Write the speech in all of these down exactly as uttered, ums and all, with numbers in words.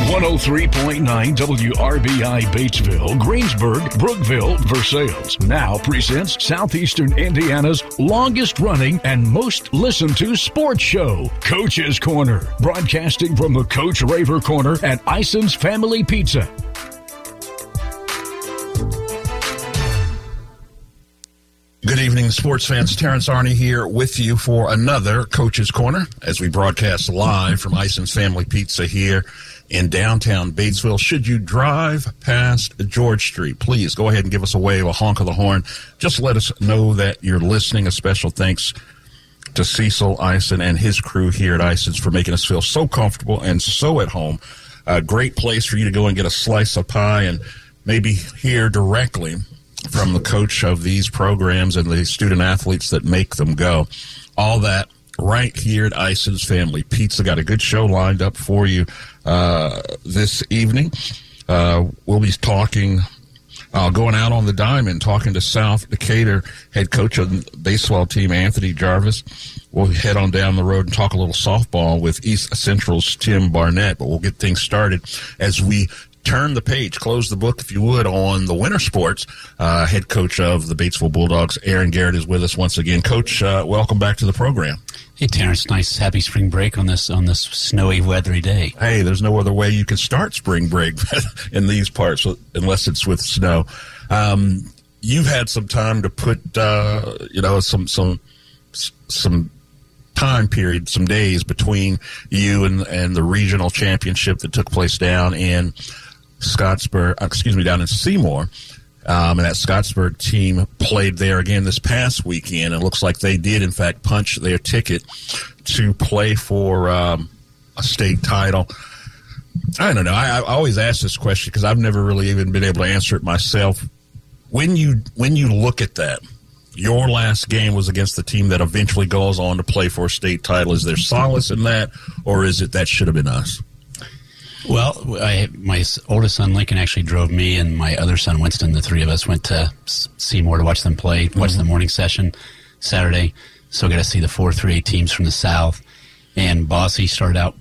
one oh three point nine W R B I Batesville, Greensburg, Brookville, Versailles now presents Southeastern Indiana's longest running and most listened to sports show, Coach's Corner, broadcasting from the Coach Raver Corner at Ison's Family Pizza. Good evening, sports fans. Terrence Arney here with you for another Coach's Corner as we broadcast live from Ison's Family Pizza here in downtown Batesville. Should you drive past George Street, please go ahead and give us a wave, a honk of the horn. Just let us know that you're listening. A special thanks to Cecil Ison and his crew here at Ison's for making us feel so comfortable and so at home. A great place for you to go and get a slice of pie and maybe hear directly from the coach of these programs and the student athletes that make them go. All that right here at Ison's Family Pizza. Got a good show lined up for you uh, this evening. Uh, we'll be talking, uh, going out on the diamond, talking to South Decatur head coach of the baseball team, Anthony Jarvis. We'll head on down the road and talk a little softball with East Central's Tim Barnett, but we'll get things started as we turn the page, close the book, if you would, on the winter sports. Uh, head coach of the Batesville Bulldogs, Aaron Garrett, is with us once again. Coach, uh, welcome back to the program. Hey, Terrence. Nice, happy spring break on this on this snowy, weathery day. Hey, there's no other way you can start spring break in these parts unless it's with snow. Um, you've had some time to put, uh, you know, some some some. time period, some days between you and and the regional championship that took place down in Scottsburg, excuse me, down in Seymour. Um, and that Scottsburg team played there again this past weekend. It looks like they did, in fact, punch their ticket to play for um, a state title. I don't know. I, I always ask this question because I've never really even been able to answer it myself. When you when you look at that, your last game was against the team that eventually goes on to play for a state title. Is there solace in that, or is it that should have been us? Well, I, my oldest son, Lincoln, actually drove me, and my other son, Winston, the three of us went to Seymour to watch them play, watch mm-hmm. the morning session Saturday. So got to see the four three A teams from the South. And Bossy started out,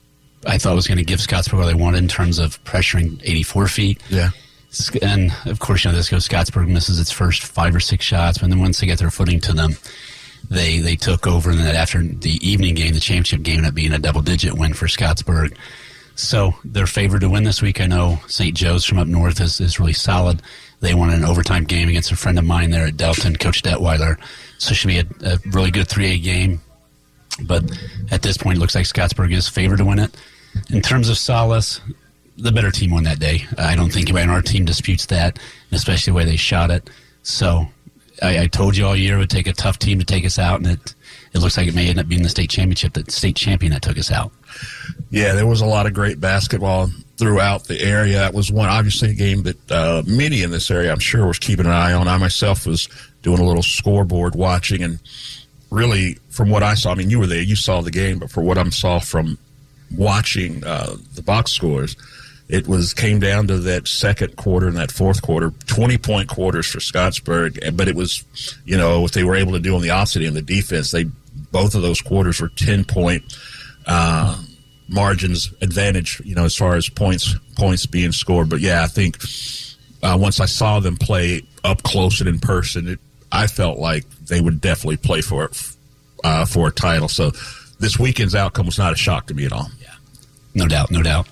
I thought was going to give Scottsburg what they wanted in terms of pressuring eighty-four feet. Yeah. And, of course, you know, this goes, Scottsburg misses its first five or six shots, but then once they get their footing to them, they they took over. And then after the evening game, the championship game ended up being a double-digit win for Scottsburg. So they're favored to win this week. I know Saint Joe's from up north is, is really solid. They won an overtime game against a friend of mine there at Delton, Coach Detweiler. So it should be a, a really good three A game. But at this point, it looks like Scottsburg is favored to win it. In terms of solace, the better team won that day. I don't think anybody on our team disputes that, especially the way they shot it. So I, I told you all year it would take a tough team to take us out, and it it looks like it may end up being the state championship, the state champion that took us out. Yeah, there was a lot of great basketball throughout the area. That was one, obviously, a game that uh, many in this area, I'm sure, was keeping an eye on. I myself was doing a little scoreboard watching, and really, from what I saw, I mean, you were there, you saw the game, but for what I saw from watching uh, the box scores, it was came down to that second quarter and that fourth quarter, twenty-point quarters for Scottsburg. But it was, you know, what they were able to do on the opposite end, the defense, they both of those quarters were ten-point uh, margins advantage, you know, as far as points points being scored. But, yeah, I think uh, once I saw them play up close and in person, it, I felt like they would definitely play for it, uh, for a title. So this weekend's outcome was not a shock to me at all. Yeah, no doubt, no doubt.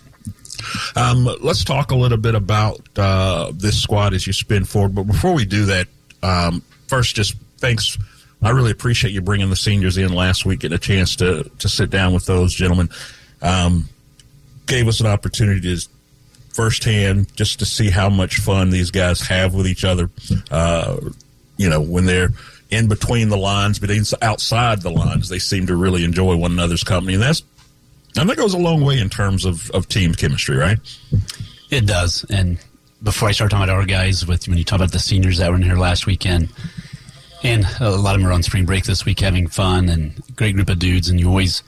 Um, let's talk a little bit about uh, this squad as you spin forward. But before we do that, um, first, just thanks. I really appreciate you bringing the seniors in last week, getting a chance to, to sit down with those gentlemen. Um, gave us an opportunity to firsthand just to see how much fun these guys have with each other, uh, you know, when they're in between the lines, but outside the lines, they seem to really enjoy one another's company. And that's And that goes a long way in terms of, of team chemistry, right? It does. And before I start talking about our guys, with when you talk about the seniors that were in here last weekend, and a lot of them are on spring break this week having fun, and great group of dudes. And you always,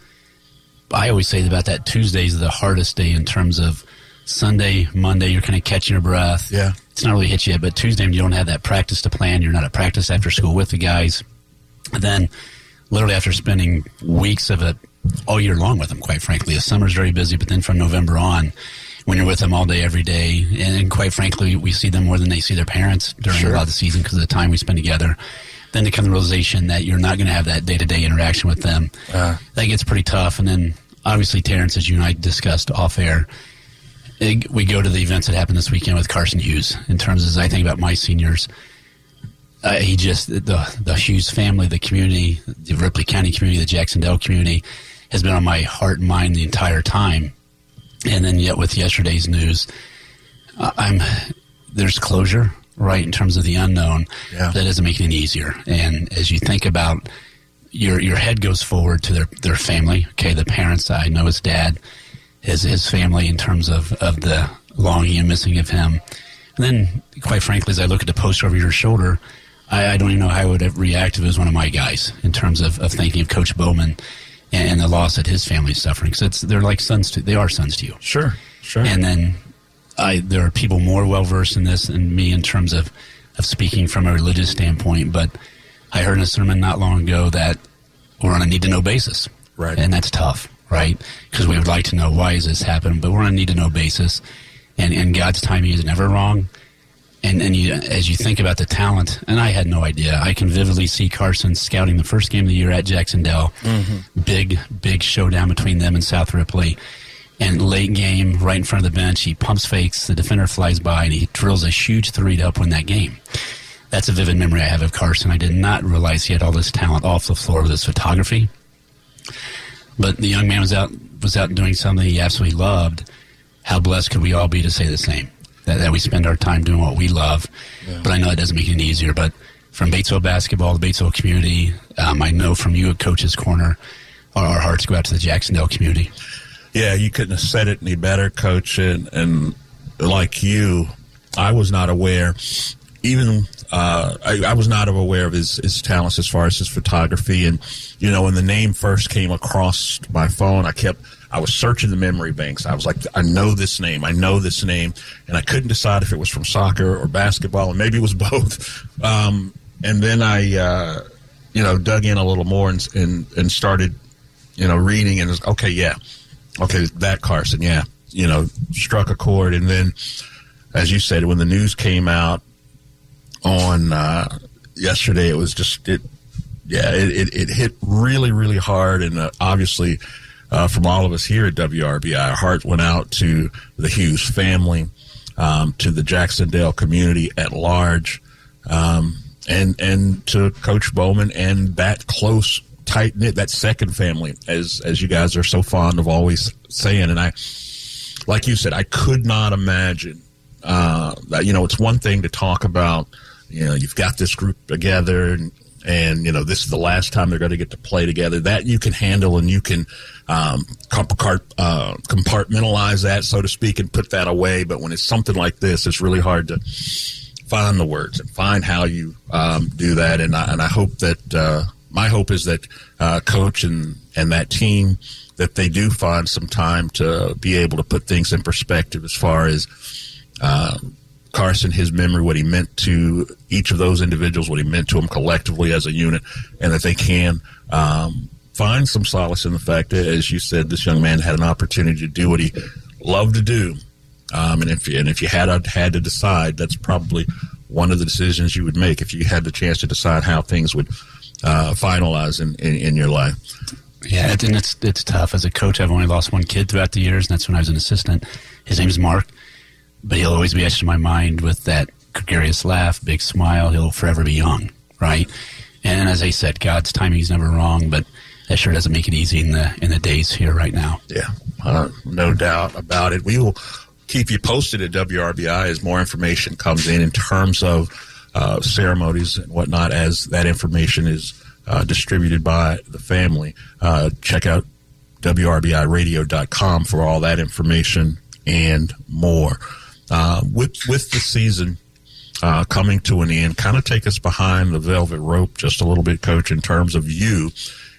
I always say about that Tuesday's the hardest day in terms of Sunday, Monday, you're kind of catching your breath. Yeah. It's not really hit you yet, but Tuesday, when you don't have that practice to plan, you're not at practice after school with the guys. And then literally after spending weeks of it all year long with them, quite frankly. The summer's very busy, but then from November on, when you're with them all day, every day. And quite frankly, we see them more than they see their parents during sure. a lot of the season because of the time we spend together. Then to come to the realization that you're not going to have that day-to-day interaction with them. Uh, that gets pretty tough. And then, obviously, Terrence, as you and I discussed off-air, it, we go to the events that happened this weekend with Carson Hughes. In terms of, as I think about my seniors, uh, he just, the, the Hughes family, the community, the Ripley County community, the Jacksonville community, has been on my heart and mind the entire time. And then yet with yesterday's news, I'm there's closure, right, in terms of the unknown. Yeah. That doesn't make it any easier. And as you think about, your your head goes forward to their, their family, okay, the parents. I know his dad, his his family in terms of, of the longing and missing of him. And then, quite frankly, as I look at the poster over your shoulder, I, I don't even know how I would have reacted if it was one of my guys in terms of, of thinking of Coach Bowman and the loss that his family is suffering. Because it's they're like sons to they are sons to you. Sure, sure. And then I there are people more well versed in this than me in terms of, of speaking from a religious standpoint. But I heard in a sermon not long ago that we're on a need to know basis, right? And that's tough, right? Because we would like to know why is this happening, but we're on a need to know basis. And and God's timing is never wrong. And and you, as you think about the talent, and I had no idea. I can vividly see Carson scouting the first game of the year at Jacksonville. Mm-hmm. Big, big showdown between them and South Ripley. And late game, right in front of the bench, he pumps fakes, the defender flies by, and he drills a huge three to help win that game. That's a vivid memory I have of Carson. I did not realize he had all this talent off the floor with his photography. But the young man was out was out doing something he absolutely loved. How blessed could we all be to say the same? That, that we spend our time doing what we love. Yeah. But I know it doesn't make it any easier. But from Batesville basketball, the Batesville community, um, I know from you at Coach's Corner, our, our hearts go out to the Jacksonville community. Yeah, you couldn't have said it any better, Coach. And, and like you, I was not aware, even uh, I, I was not aware of his, his talents as far as his photography. And, you know, when the name first came across my phone, I kept – I was searching the memory banks. I was like, I know this name. I know this name. And I couldn't decide if it was from soccer or basketball, and maybe it was both. Um, and then I, uh, you know, dug in a little more and, and, and started, you know, reading. And it was, okay, yeah. Okay, that Carson, yeah. You know, struck a chord. And then, as you said, when the news came out on uh, yesterday, it was just, it, yeah, it, it, it hit really, really hard. And uh, obviously, Uh, from all of us here at W R B I, our heart went out to the Hughes family, um, to the Jacksonville community at large, um, and and to Coach Bowman and that close, tight-knit, that second family, as as you guys are so fond of always saying. And I, like you said, I could not imagine uh, that, you know, it's one thing to talk about, you know, you've got this group together and, and you know, this is the last time they're going to get to play together. That you can handle and you can um, uh, compartmentalize that, so to speak, and put that away. But when it's something like this, it's really hard to find the words and find how you um, do that. And I, and I hope that uh, my hope is that uh, Coach and, and that team, that they do find some time to be able to put things in perspective as far as uh, Carson, his memory, what he meant to each of those individuals, what he meant to them collectively as a unit, and that they can um, find some solace in the fact that, as you said, this young man had an opportunity to do what he loved to do. Um, and if you, and if you had had to decide, that's probably one of the decisions you would make if you had the chance to decide how things would uh, finalize in, in, in your life. Yeah, and it's it's tough. As a coach, I've only lost one kid throughout the years, and that's when I was an assistant. His name is Mark, but he'll always be etched in my mind with that gregarious laugh, big smile. He'll forever be young, right? And as I said, God's timing is never wrong, but that sure doesn't make it easy in the in the days here right now. Yeah, uh, no doubt about it. We will keep you posted at W R B I as more information comes in in terms of uh, ceremonies and whatnot, as that information is Uh, distributed by the family. Uh, check out W R B I radio dot com for all that information and more. Uh, with with the season uh, coming to an end, kind of take us behind the velvet rope just a little bit, Coach, in terms of you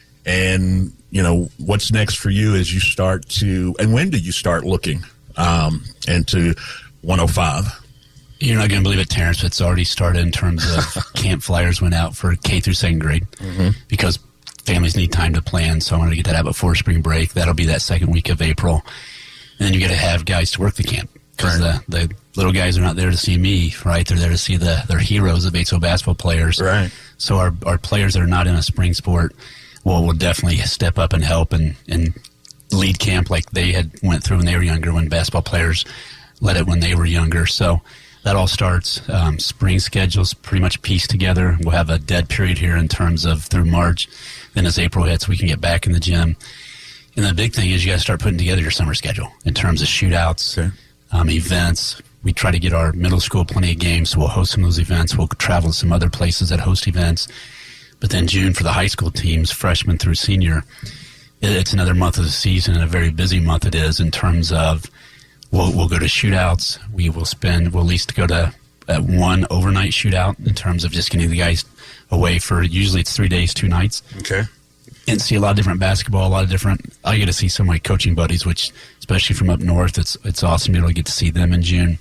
and, you know, what's next for you as you start to, and when do you start looking um, into one oh five? You're not going to believe it, Terrence. It's already started in terms of camp flyers went out for K through second grade mm-hmm. because families need time to plan. So I wanted to get that out before spring break. That'll be that second week of April. And then you got to have guys to work the camp. Because right. the, the little guys are not there to see me, right? They're there to see the their heroes, the Batesville basketball players. Right. So our our players that are not in a spring sport will will definitely step up and help and, and lead camp like they had went through when they were younger, when basketball players led it when they were younger. So that all starts. Um, spring schedule's pretty much pieced together. We'll have a dead period here in terms of through March. Then as April hits, we can get back in the gym. And the big thing is you got to start putting together your summer schedule in terms of shootouts. Okay. Um, events. We try to get our middle school plenty of games, so we'll host some of those events. We'll travel to some other places that host events. But then June for the high school teams, freshman through senior, it's another month of the season, and a very busy month it is in terms of we'll, we'll go to shootouts. We will spend, we'll at least go to uh, one overnight shootout in terms of just getting the guys away for, usually it's three days, two nights. Okay. And see a lot of different basketball, a lot of different. I get to see some of my coaching buddies, which, especially from up north, it's it's awesome to be able to get to see them in June.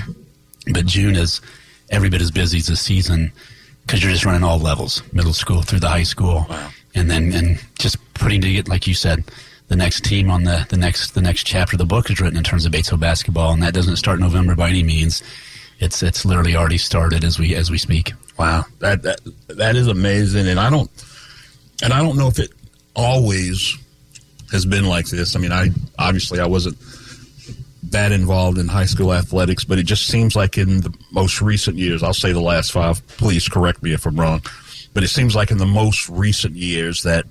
But June is every bit as busy as the season because you're just running all levels, middle school through the high school, wow. and then and just putting to get, like you said, the next team on the the next the next chapter of the book is written in terms of Batesville basketball, and that doesn't start in November by any means. It's it's literally already started as we as we speak. Wow, that that that is amazing, and I don't and I don't know if it always has been like this. I mean, I obviously I wasn't that involved in high school athletics, but it just seems like in the most recent years, I'll say the last five, please correct me if I'm wrong, but it seems like in the most recent years that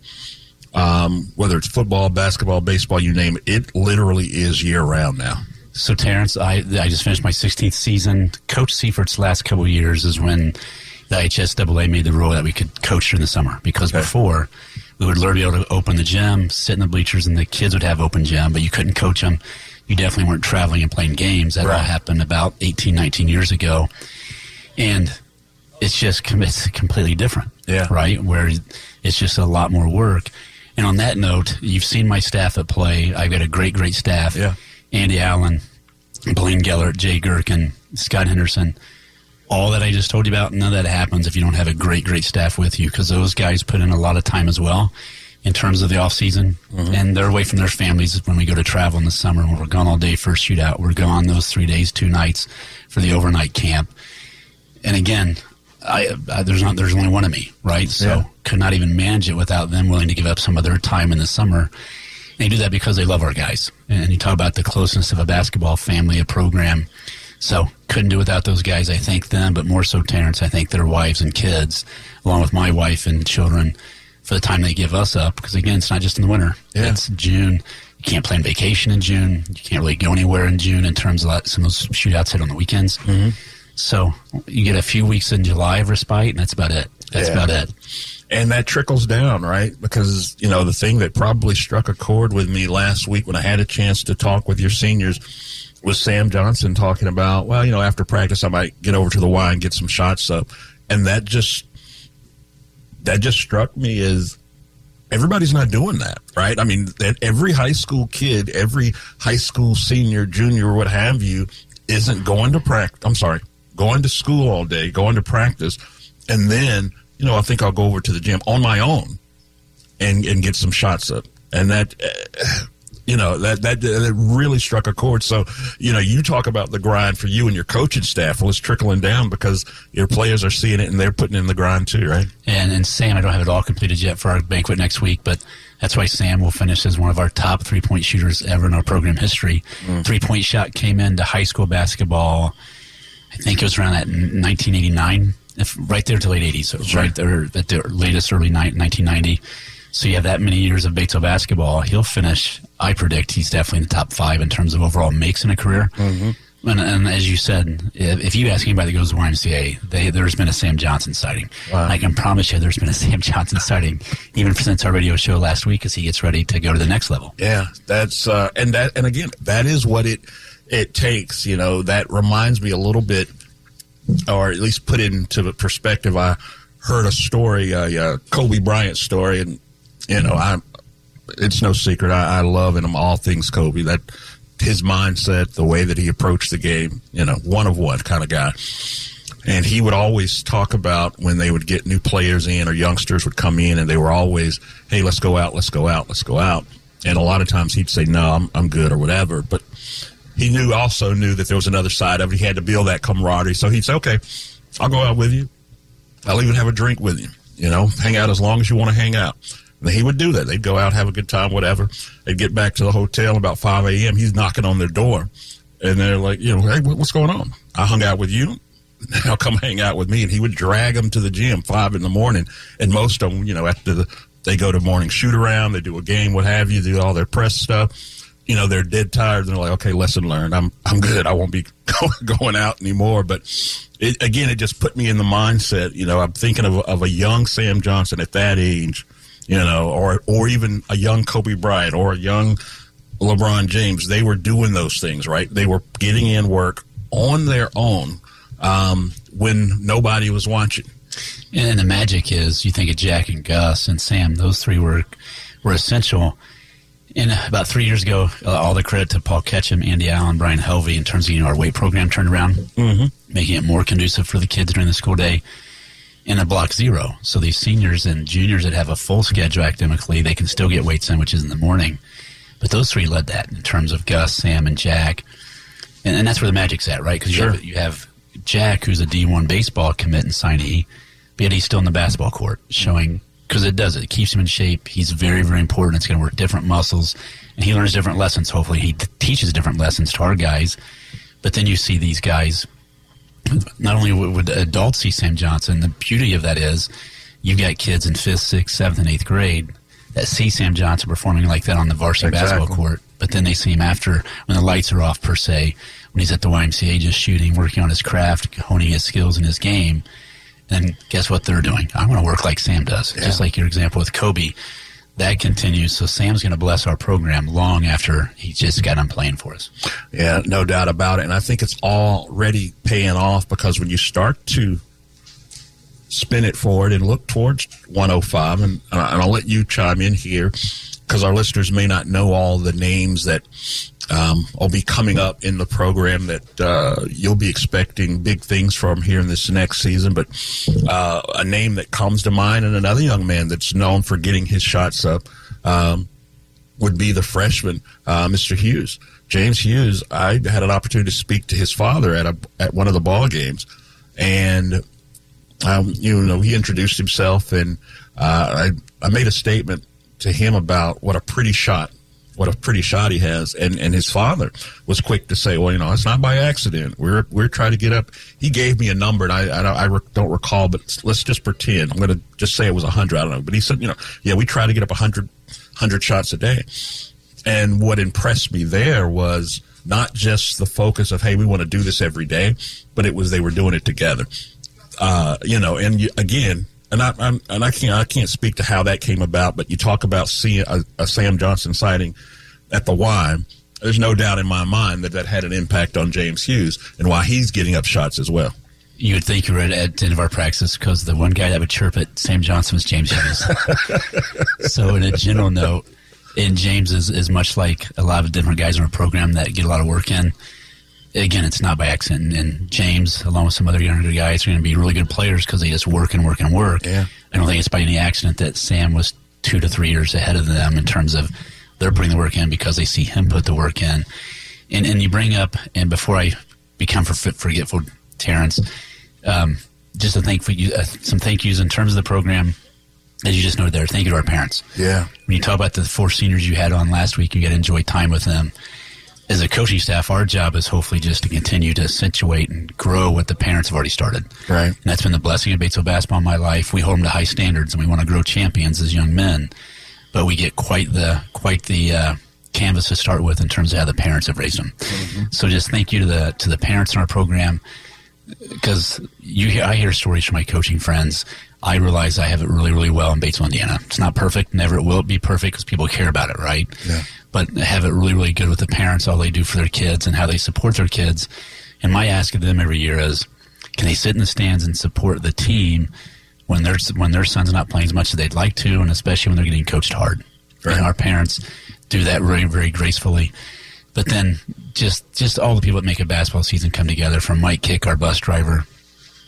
um, whether it's football, basketball, baseball, you name it, it literally is year-round now. So, Terrence, I I just finished my sixteenth season. Coach Seifert's last couple of years is when the I H S A A made the rule that we could coach during the summer, because okay. before we would literally be able to open the gym, sit in the bleachers, and the kids would have open gym, but you couldn't coach them. You definitely weren't traveling and playing games. That right. all happened about eighteen, nineteen years ago. And it's just it's completely different, yeah. right, where it's just a lot more work. And on that note, you've seen my staff at play. I've got a great, great staff. Yeah. Andy Allen, Blaine Gellert, Jay Gherkin, Scott Henderson. All that I just told you about, none of that happens if you don't have a great, great staff with you, because those guys put in a lot of time as well in terms of the off season, mm-hmm. and they're away from their families when we go to travel in the summer. When we're gone all day for a shootout, we're gone those three days, two nights for the overnight camp. And again, I, I there's not there's only one of me, right? So yeah. could not even manage it without them willing to give up some of their time in the summer. And they do that because they love our guys. And you talk about the closeness of a basketball family, a program. So couldn't do without those guys. I thank them, but more so, Terrence, I thank their wives and kids, along with my wife and children, for the time they give us up. Because, again, it's not just in the winter. Yeah. It's June. You can't plan vacation in June. You can't really go anywhere in June in terms of that. Some of those shootouts hit on the weekends. Mm-hmm. So you get a few weeks in July of respite, and that's about it. That's yeah. about it. And that trickles down, right? Because, you know, the thing that probably struck a chord with me last week when I had a chance to talk with your seniors was Sam Johnson talking about, well, you know, after practice I might get over to the Y and get some shots up. And that just that just struck me as everybody's not doing that, right? I mean, that every high school kid, every high school senior, junior, or what have you, isn't going to practice. I'm sorry, going to school all day, going to practice, and then, you know, I think I'll go over to the gym on my own and and get some shots up. And that, uh, you know, that, that that really struck a chord. So, you know, you talk about the grind for you and your coaching staff. Well, it's trickling down because your players are seeing it and they're putting in the grind too, right? And, and Sam, I don't have it all completed yet for our banquet next week, but that's why Sam will finish as one of our top three-point shooters ever in our program history. Mm. Three-point shot came into high school basketball, I think it was around that nineteen eighty-nine, if, right there to late eighties, so sure. right there at the latest early nineteen ninety. So you have that many years of Batesville basketball. He'll finish, I predict, he's definitely in the top five in terms of overall makes in a career. Mm-hmm. And, and as you said, if, if you ask anybody that goes to the Y M C A, they, there's been a Sam Johnson sighting. Wow. I can promise you there's been a Sam Johnson sighting, even since our radio show last week, as he gets ready to go to the next level. Yeah, that's uh, and that and again, that is what it it takes. You know, that reminds me a little bit, or at least put it into perspective. I heard a story, a uh, Kobe Bryant story, and you know, I it's no secret I, I love in him all things Kobe. That his mindset, the way that he approached the game, you know, one of one kind of guy. And he would always talk about when they would get new players in or youngsters would come in, and they were always, hey, let's go out, let's go out, let's go out. And a lot of times he'd say, no, I'm, I'm good or whatever. But he knew also knew that there was another side of it. He had to build that camaraderie. So he'd say, okay, I'll go out with you. I'll even have a drink with you. You know, hang out as long as you want to hang out. And he would do that. They'd go out, have a good time, whatever. They'd get back to the hotel about five a.m. He's knocking on their door. And they're like, you know, hey, what's going on? I hung out with you. Now come hang out with me. And he would drag them to the gym five in the morning. And most of them, you know, after the, they go to morning shoot around, they do a game, what have you, do all their press stuff. You know, they're dead tired. And they're like, okay, lesson learned. I'm I'm good. I won't be going out anymore. But it, again, it just put me in the mindset. You know, I'm thinking of, of a young Sam Johnson at that age, you know, or or even a young Kobe Bryant or a young LeBron James. They were doing those things, right? They were getting in work on their own um, when nobody was watching. And the magic is, you think of Jack and Gus and Sam, those three were were essential. And about three years ago, uh, all the credit to Paul Ketchum, Andy Allen, Brian Helvey in terms of, you know, our weight program turned around, mm-hmm. making it more conducive for the kids during the school day. In a block zero. So these seniors and juniors that have a full schedule academically, they can still get weights in, which is in the morning. But those three led that in terms of Gus, Sam, and Jack. And, and that's where the magic's at, right? Because sure. you, you have Jack, who's a D one baseball commit and signee, but yet he's still in the basketball court showing, because it does it. It keeps him in shape. He's very, very important. It's going to work different muscles. And he learns different lessons. Hopefully he t- teaches different lessons to our guys. But then you see these guys, not only would adults see Sam Johnson, the beauty of that is you've got kids in fifth, sixth, seventh, and eighth grade that see Sam Johnson performing like that on the varsity exactly. basketball court. But then they see him after, when the lights are off, per se, when he's at the Y M C A just shooting, working on his craft, honing his skills in his game. And guess what they're doing? I want to work like Sam does. Yeah. Just like your example with Kobe. That continues. So Sam's going to bless our program long after he just got done playing for us. Yeah, no doubt about it. And I think it's already paying off, because when you start to spin it forward and look towards one oh five, and, uh, and I'll let you chime in here, because our listeners may not know all the names that um, will be coming up in the program that uh, you'll be expecting big things from here in this next season. But uh, a name that comes to mind, and another young man that's known for getting his shots up, um, would be the freshman, uh, Mister Hughes. James Hughes, I had an opportunity to speak to his father at a at one of the ball games, and um, you know, he introduced himself, and uh, I I made a statement to him about what a pretty shot, what a pretty shot he has, and and his father was quick to say, well, you know, it's not by accident. We're we're trying to get up. He gave me a number, and I I don't, I don't recall, but let's just pretend. I'm going to just say it was a hundred. I don't know, but he said, you know, yeah, we try to get up a hundred hundred shots a day. And what impressed me there was not just the focus of, hey, we want to do this every day, but it was they were doing it together. Uh, you know, and you, again, and I I'm, and I can't I can't speak to how that came about, but you talk about seeing a, a Sam Johnson sighting at the Y. There's no doubt in my mind that that had an impact on James Hughes and why he's getting up shots as well. You would think you were at, at the end of our practice, because the one guy that would chirp at Sam Johnson was James Hughes. So in a general note, and James is, is much like a lot of different guys in our program that get a lot of work in. Again, it's not by accident. And James, along with some other younger guys, are going to be really good players because they just work and work and work. Yeah. I don't think it's by any accident that Sam was two to three years ahead of them in terms of they're putting the work in because they see him put the work in. And and you bring up, and before I become forgetful, Terrence, um, just a thank for you, uh, some thank yous in terms of the program. As you just noted there, thank you to our parents. Yeah. When you talk about the four seniors you had on last week, you got to enjoy time with them. As a coaching staff, our job is hopefully just to continue to accentuate and grow what the parents have already started. Right. And that's been the blessing of Batesville basketball in my life. We hold them to high standards, and we want to grow champions as young men. But we get quite the quite the uh, canvas to start with in terms of how the parents have raised them. Mm-hmm. So just thank you to the to the parents in our program, because you hear, I hear stories from my coaching friends. I realize I have it really, really well in Batesville, Indiana. It's not perfect. Never will it be perfect because people care about it, right? Yeah. But I have it really, really good with the parents, all they do for their kids and how they support their kids. And my ask of them every year is, can they sit in the stands and support the team when their, when their son's not playing as much as they'd like to, and especially when they're getting coached hard? Right. And our parents do that very, very gracefully. But then just just all the people that make a basketball season come together, from Mike Kick, our bus driver,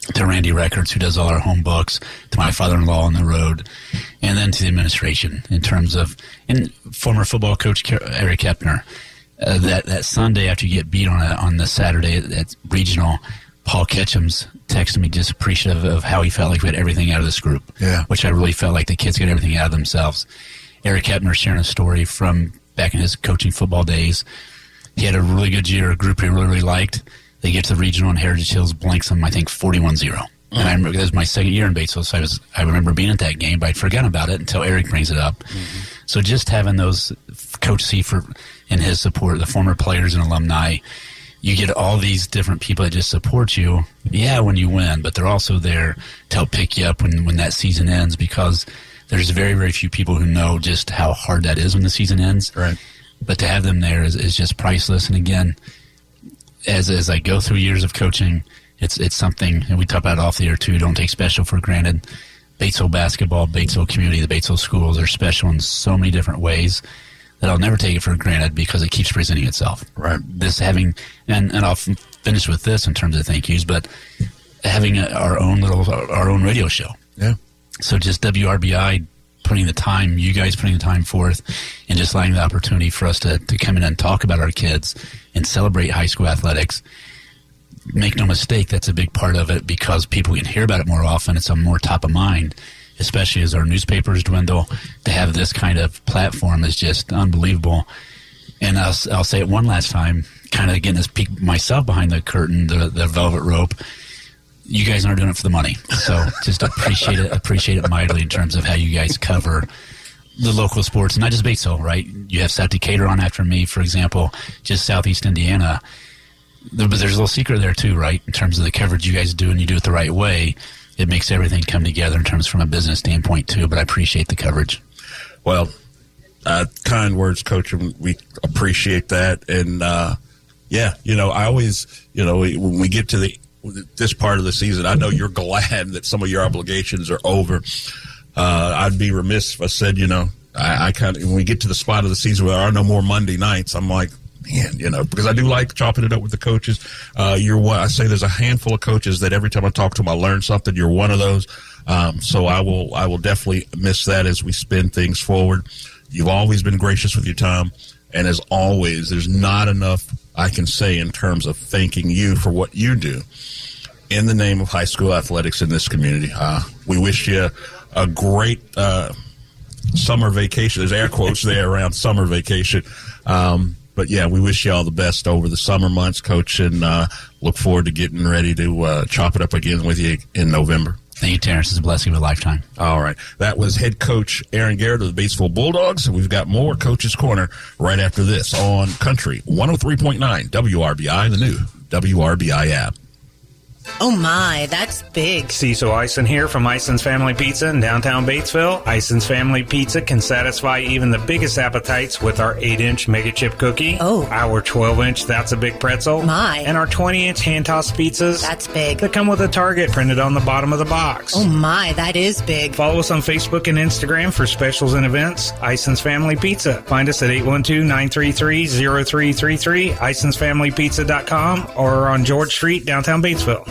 to Randy Records, who does all our home books, to my father-in-law on the road, and then to the administration in terms of, and former football coach Eric Epner. Uh, that, that Sunday after you get beat on a, on the Saturday at, at regional, Paul Ketchum's texted me just appreciative of how he felt like we had everything out of this group, yeah. which I really felt like the kids got everything out of themselves. Eric Epner sharing a story from back in his coaching football days. He had a really good year, a group he really, really liked. They get to the regional, and Heritage Hills blanks them, I think, forty-one zero. Mm-hmm. And I remember, that was my second year in Batesville, so I, was, I remember being at that game, but I'd forgotten about it until Eric brings it up. Mm-hmm. So just having those, Coach Seifert and his support, the former players and alumni, you get all these different people that just support you, yeah, when you win, but they're also there to help pick you up when, when that season ends, because there's very, very few people who know just how hard that is when the season ends. Right. But to have them there is, is just priceless. And again, as as I go through years of coaching, it's it's something, and we talk about it off the air too, don't take special for granted. Batesville basketball, Batesville community, the Batesville schools are special in so many different ways that I'll never take it for granted because it keeps presenting itself. Right. This having, and, and I'll finish with this in terms of thank yous, but having a, our own little, our own radio show. Yeah. So just W R B I putting the time, you guys putting the time forth, and just allowing the opportunity for us to, to come in and talk about our kids and celebrate high school athletics. Make no mistake, that's a big part of it because people can hear about it more often. It's a more top of mind, especially as our newspapers dwindle. To have this kind of platform is just unbelievable. And I'll, I'll say it one last time, kind of getting this peek myself behind the curtain, the, the velvet rope. You guys aren't doing it for the money. So just appreciate it, appreciate it mightily in terms of how you guys cover the local sports, and not just Batesville, right? You have South Decatur on after me, for example, just Southeast Indiana. But there's a little secret there too, right? In terms of the coverage you guys do, and you do it the right way, it makes everything come together in terms from a business standpoint too. But I appreciate the coverage. Well, uh, kind words, Coach. We appreciate that. And, uh, yeah, you know, I always, you know, when we get to the this part of the season, I know you're glad that some of your obligations are over. Uh, I'd be remiss if I said, you know, I, I kind of, when we get to the spot of the season where there are no more Monday nights, I'm like, man, you know, because I do like chopping it up with the coaches. Uh, you're one, I say there's a handful of coaches that every time I talk to them, I learn something. You're one of those. Um, so I will, I will definitely miss that as we spin things forward. You've always been gracious with your time. And as always, there's not enough I can say in terms of thanking you for what you do in the name of high school athletics in this community. Uh, we wish you a great uh, summer vacation. There's air quotes there around summer vacation. Um, but, yeah, we wish you all the best over the summer months, Coach, and uh, look forward to getting ready to uh, chop it up again with you in November. Thank you, Terrence. It's a blessing of a lifetime. All right. That was head coach Aaron Garrett of the Batesville Bulldogs. And we've got more Coach's Corner right after this on Country one oh three point nine W R B I, the new W R B I app. Oh my, that's big. Cecil Eisen here from Eisen's Family Pizza in downtown Batesville. Eisen's Family Pizza can satisfy even the biggest appetites with our eight inch mega chip cookie. Oh. Our twelve inch That's a Big Pretzel. My. And our twenty inch hand-tossed pizzas. That's big. That come with a target printed on the bottom of the box. Oh my, that is big. Follow us on Facebook and Instagram for specials and events. Eisen's Family Pizza. Find us at eight one two, nine three three, zero three three three, eisens family pizza dot com, or on George Street, downtown Batesville.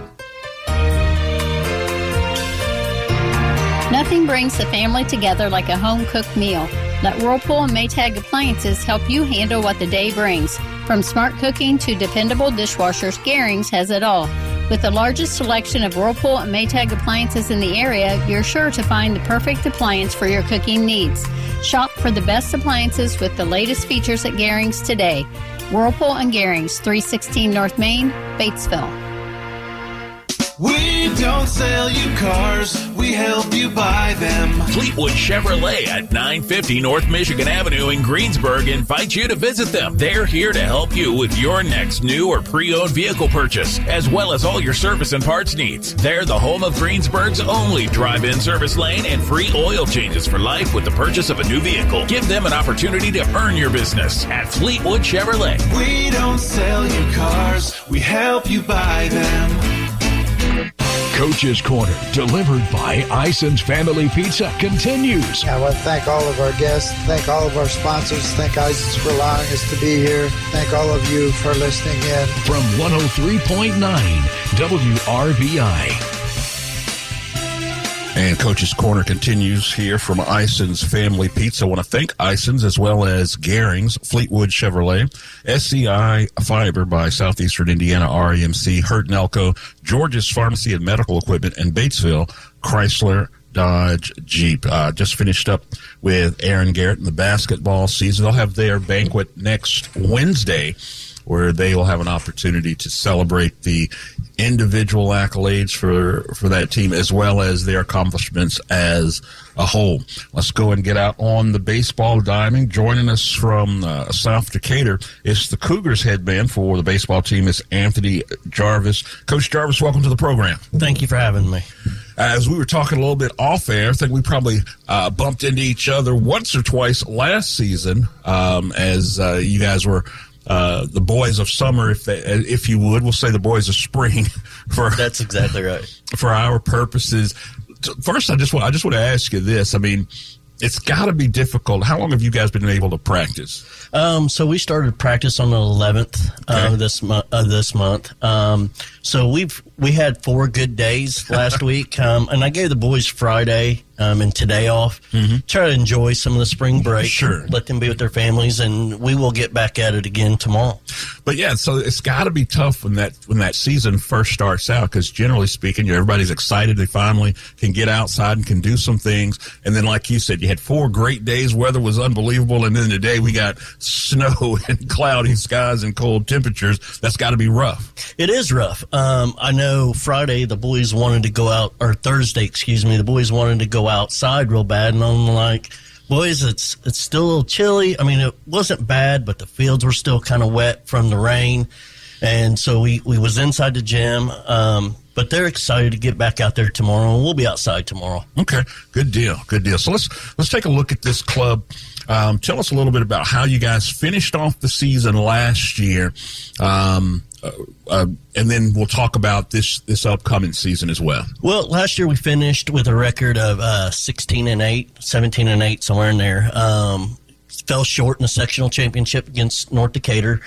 Nothing brings the family together like a home-cooked meal. Let Whirlpool and Maytag Appliances help you handle what the day brings. From smart cooking to dependable dishwashers, Garings has it all. With the largest selection of Whirlpool and Maytag appliances in the area, you're sure to find the perfect appliance for your cooking needs. Shop for the best appliances with the latest features at Garings today. Whirlpool and Garings, three sixteen North Main, Batesville. We don't sell you cars, we help you buy them. Fleetwood Chevrolet at nine fifty North Michigan Avenue in Greensburg invites you to visit them. They're here to help you with your next new or pre-owned vehicle purchase, as well as all your service and parts needs. They're the home of Greensburg's only drive-in service lane and free oil changes for life with the purchase of a new vehicle. Give them an opportunity to earn your business at Fleetwood Chevrolet. We don't sell you cars, we help you buy them. Coach's Corner, delivered by Ison's Family Pizza, continues. I want to thank all of our guests, thank all of our sponsors, thank Ison's for allowing us to be here. Thank all of you for listening in. From one oh three point nine W R B I. And Coach's Corner continues here from Ison's Family Pizza. I want to thank Ison's as well as Gehring's, Fleetwood Chevrolet, S C I Fiber by Southeastern Indiana R E M C, Hurt and Elko, George's Pharmacy and Medical Equipment, and Batesville Chrysler Dodge Jeep. Uh, just finished up with Aaron Garrett in the basketball season. They'll have their banquet next Wednesday, where they will have an opportunity to celebrate the individual accolades for, for that team as well as their accomplishments as a whole. Let's go and get out on the baseball diamond. Joining us from uh, South Decatur is the Cougars head man for the baseball team. Is Anthony Jarvis. Coach Jarvis, welcome to the program. Thank you for having me. As we were talking a little bit off air, I think we probably uh, bumped into each other once or twice last season um, as uh, you guys were Uh, the boys of summer, if they, if you would, we'll say the boys of spring. For that's exactly right. For our purposes, first, I just want I just want to ask you this. I mean, it's got to be difficult. How long have you guys been able to practice? Um, so we started practice on the eleventh okay. uh, this month. Uh, this month. Um, so we've we had four good days last week, um, and I gave the boys Friday um, and today off. Mm-hmm. Try to enjoy some of the spring break. Sure. Let them be with their families, and we will get back at it again tomorrow. But yeah, so it's got to be tough when that when that season first starts out, because generally speaking, you know, everybody's excited they finally can get outside and can do some things. And then, like you said, you had four great days. Weather was unbelievable, and then today we got snow and cloudy skies and cold temperatures. That's got to be rough. It is rough. Um, I know Friday the boys wanted to go out, or Thursday, excuse me, the boys wanted to go outside real bad, and I'm like, boys, it's it's still a little chilly. I mean, it wasn't bad, but the fields were still kind of wet from the rain, and so we, we was inside the gym. Um, but they're excited to get back out there tomorrow, and we'll be outside tomorrow. Okay, good deal, good deal. So let's let's take a look at this club. Um, tell us a little bit about how you guys finished off the season last year, um, uh, uh, and then we'll talk about this this upcoming season as well. Well, last year we finished with a record of uh, sixteen and eight, seventeen and eight, somewhere in there. Um, fell short in the sectional championship against North Decatur.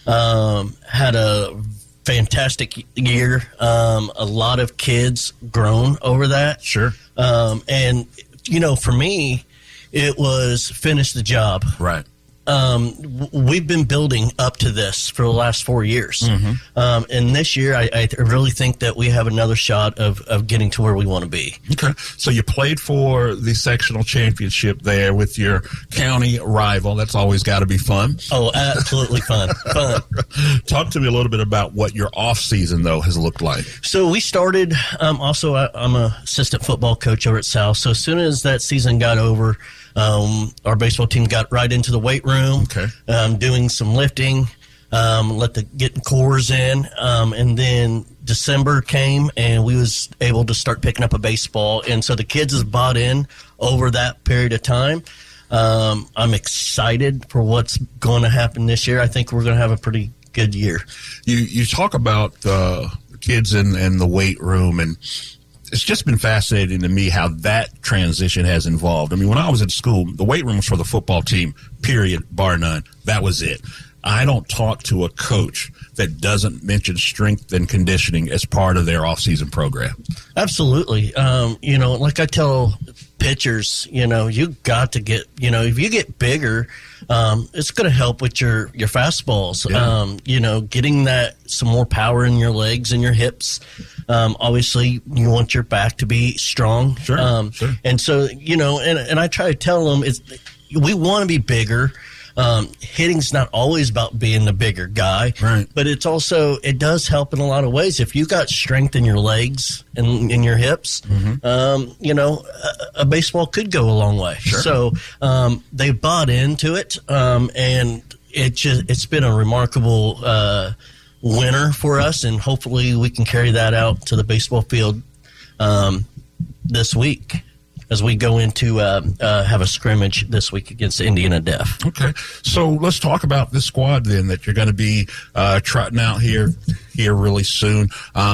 Um, had a fantastic year. Um, a lot of kids grown over that. Sure. Um, and you know, for me, it was finish the job. Right. Um, w- we've been building up to this for the last four years. Mm-hmm. Um, and this year, I, I really think that we have another shot of, of getting to where we want to be. Okay. So you played for the sectional championship there with your county rival. That's always got to be fun. Oh, absolutely fun. Fun. Talk to me a little bit about what your off season, though, has looked like. So we started, um, also, I, I'm an assistant football coach over at South. So as soon as that season got over, Um, our baseball team got right into the weight room, okay. um, doing some lifting, um, let the getting cores in, um, and then December came and we was able to start picking up a baseball, and so the kids has bought in over that period of time. Um, I'm excited for what's going to happen this year. I think we're going to have a pretty good year. You you talk about uh, kids in, in the weight room, and it's just been fascinating to me how that transition has evolved. I mean, when I was in school, the weight room was for the football team, period, bar none. That was it. I don't talk to a coach that doesn't mention strength and conditioning as part of their off-season program. Absolutely. Um, you know, like I tell pitchers, you know, you got to get, you know, if you get bigger, um, it's going to help with your, your fastballs. Yeah. Um, you know, getting that some more power in your legs and your hips. Um, obviously, you want your back to be strong. Sure, um, sure. And so, you know, and, and I try to tell them, it's, we want to be bigger. Um, hitting's not always about being the bigger guy, right? But it's also, it does help in a lot of ways. If you got strength in your legs and in your hips, mm-hmm. um, you know, a, a baseball could go a long way. Sure. So um, they bought into it, um, and it just it's been a remarkable uh, winter for us, and hopefully we can carry that out to the baseball field um, this week, as we go into uh, uh, have a scrimmage this week against Indiana Deaf. Okay, so let's talk about this squad then that you're going to be uh, trotting out here here really soon. Um,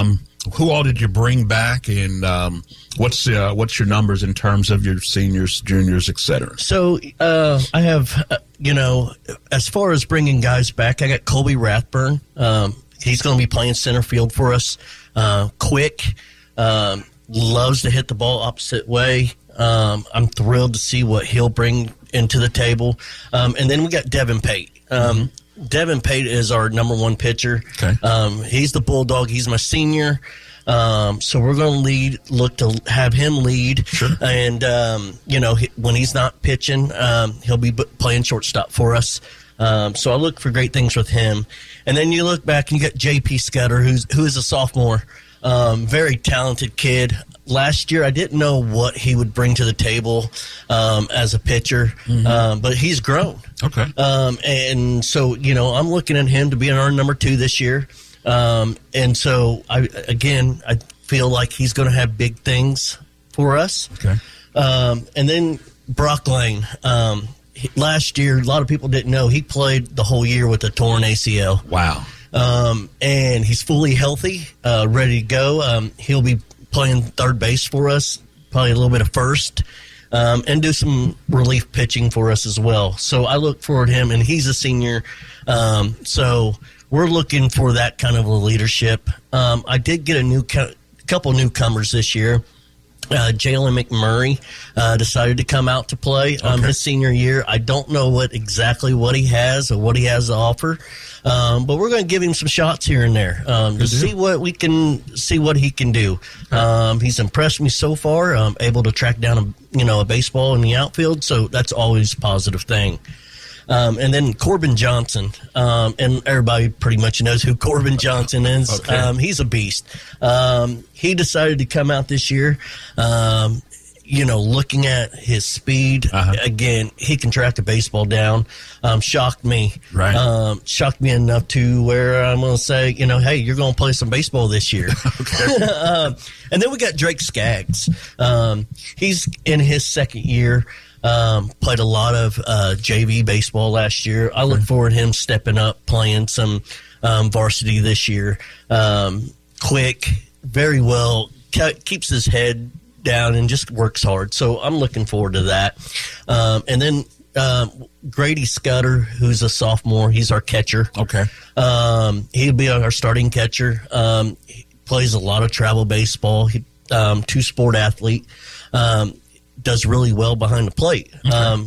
who all did you bring back, and um, what's uh, what's your numbers in terms of your seniors, juniors, et cetera? So uh, I have, uh, you know, as far as bringing guys back, I got Colby Rathburn. Um, he's going to be playing center field for us. Uh, quick, um, loves to hit the ball opposite way. Um, I'm thrilled to see what he'll bring into the table. Um, and then we got Devin Pate. Um, Devin Pate is our number one pitcher. Okay. Um, he's the Bulldog. He's my senior. Um, so we're going to lead, look to have him lead. Sure. And, um, you know, he, when he's not pitching, um, he'll be b- playing shortstop for us. Um, so I look for great things with him. And then you look back and you got J P Scudder, who's, who is a sophomore, um, very talented kid. Last year, I didn't know what he would bring to the table um, as a pitcher, mm-hmm. um, but he's grown. Okay. Um, and so, you know, I'm looking at him to be our number two this year. Um, and so, I again, I feel like he's going to have big things for us. Okay. Um, and then Brock Lane. Um, he, last year, a lot of people didn't know, he played the whole year with a torn A C L. Wow. Um, and he's fully healthy, uh, ready to go. Um, he'll be playing third base for us, probably a little bit of first, um, and do some relief pitching for us as well. So I look forward to him, and he's a senior. Um, so we're looking for that kind of a leadership. Um, I did get a new co- couple newcomers this year. Uh, Jalen McMurray uh, decided to come out to play um, okay. his senior year. I don't know what exactly what he has or what he has to offer, um, but we're going to give him some shots here and there um, to see what we can see what he can do. Okay. Um, he's impressed me so far. Um, able to track down a you know a baseball in the outfield, so that's always a positive thing. Um, and then Corbin Johnson, um, and everybody pretty much knows who Corbin Johnson is. Okay. Um, he's a beast. Um, he decided to come out this year. Um, you know, looking at his speed, uh-huh. again, he can track a baseball down. Um, shocked me. Right. Um, shocked me enough to where I'm going to say, you know, hey, you're going to play some baseball this year. Okay. um, and then we got Drake Skaggs. Um, he's in his second year. Um, played a lot of uh, J V baseball last year. I look forward to him stepping up, playing some um, varsity this year. Um, quick, very well, ke- keeps his head down and just works hard. So I'm looking forward to that. Um, and then um, Grady Scudder, who's a sophomore, he's our catcher. Okay. Um, he'll be our starting catcher. Um, he plays a lot of travel baseball. He, um, two-sport athlete. Um, does really well behind the plate. Okay. Um,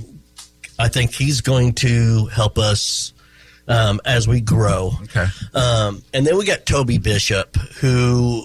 I think he's going to help us um, as we grow. Okay. Um, and then we got Toby Bishop, who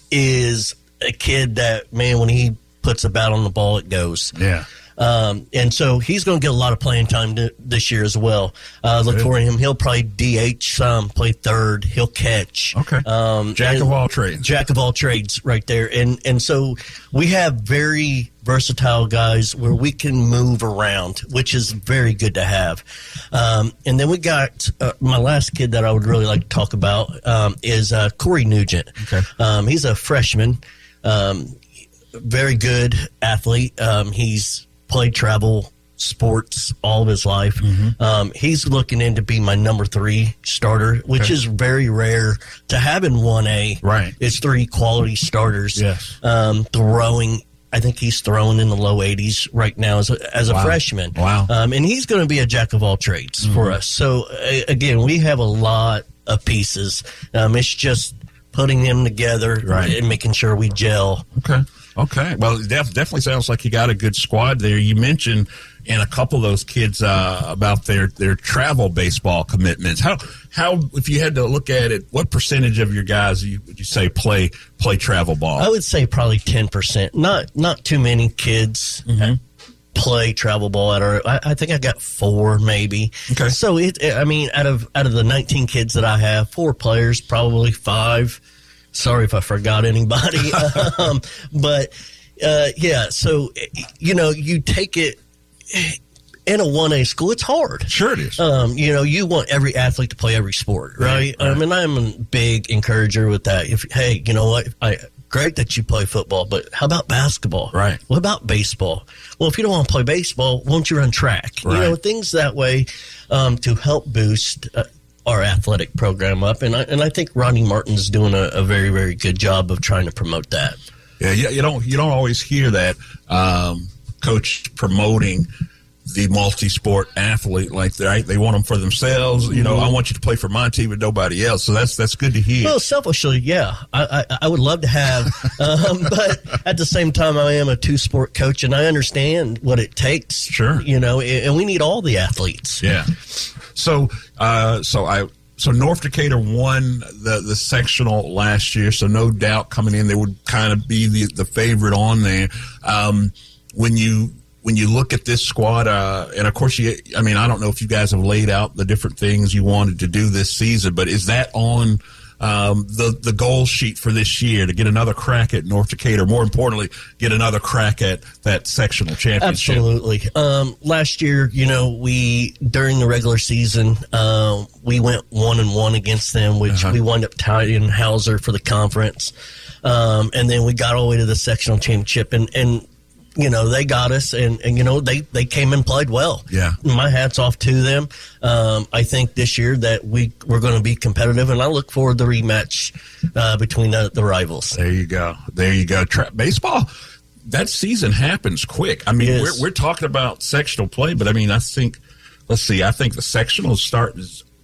is a kid that, man, when he puts a bat on the ball, it goes. Yeah. Um, and so he's going to get a lot of playing time to, this year as well. Uh, look Good. for him. He'll probably D H some, play third. He'll catch. Okay. Um, Jack and, of all trades. Jack of all trades right there. And, and so we have very versatile guys where we can move around, which is very good to have. Um, and then we got uh, my last kid that I would really like to talk about um, is uh, Corey Nugent. Okay. Um, he's a freshman, um, very good athlete. Um, he's played travel sports all of his life. Mm-hmm. Um, he's looking in to be my number three starter, which okay. is very rare to have in one A. Right. It's three quality starters. Yes. Um, throwing, I think he's throwing in the low eighties right now as a, as a wow. freshman. Wow. Um, and he's going to be a jack of all trades mm-hmm. for us. So, uh, again, we have a lot of pieces. Um, it's just putting them together right. and making sure we gel. Okay. Okay. Well, it def- definitely sounds like you got a good squad there. You mentioned in a couple of those kids uh, about their, their travel baseball commitments. How how if you had to look at it, what percentage of your guys you, would you say play play travel ball? I would say probably ten percent. Not not too many kids mm-hmm. play travel ball at our. I, I think I got four maybe. Okay. So it. I mean, out of out of the nineteen kids that I have, four players, probably five. Sorry if I forgot anybody. um, but, uh, yeah, so, you know, you take it in a one A school, it's hard. Sure it is. Um, you know, you want every athlete to play every sport, right? Right, right. I mean, I'm a big encourager with that. If Hey, you know what? I great that you play football, but how about basketball? Right. What about baseball? Well, if you don't want to play baseball, why don't you run track? Right. You know, things that way um, to help boost uh, our athletic program up, and I and I think Ronnie Martin's doing a, a very, very good job of trying to promote that. Yeah, yeah, you don't you don't always hear that, um, Coach promoting the multi-sport athlete like that. They want them for themselves. You know, I want you to play for my team but nobody else. So that's that's good to hear. Well, selfishly, yeah, I I, I would love to have, um, but at the same time, I am a two-sport coach, and I understand what it takes. Sure, you know, and we need all the athletes. Yeah. So, uh, so I. So North Decatur won the, the sectional last year, so no doubt coming in they would kind of be the, the favorite on there. Um, when you when you look at this squad, uh, and of course, you, I mean, I don't know if you guys have laid out the different things you wanted to do this season, but is that on um, the the goal sheet for this year to get another crack at North Decatur? More importantly, get another crack at that sectional championship. Absolutely. Um, last year, you know, we during the regular season, uh, we went one and one against them, which uh-huh. we wound up tying Hauser for the conference, um, and then we got all the way to the sectional championship, and and. You know, they got us, and, and, you know, they, they came and played well. Yeah. My hat's off to them. Um, I think this year that we, we're going to be competitive, and I look forward to the rematch uh, between the, the rivals. There you go. There you go. Tra- baseball, that season happens quick. I mean, Yes. we're, we're talking about sectional play, but, I mean, I think, let's see, I think the sectionals start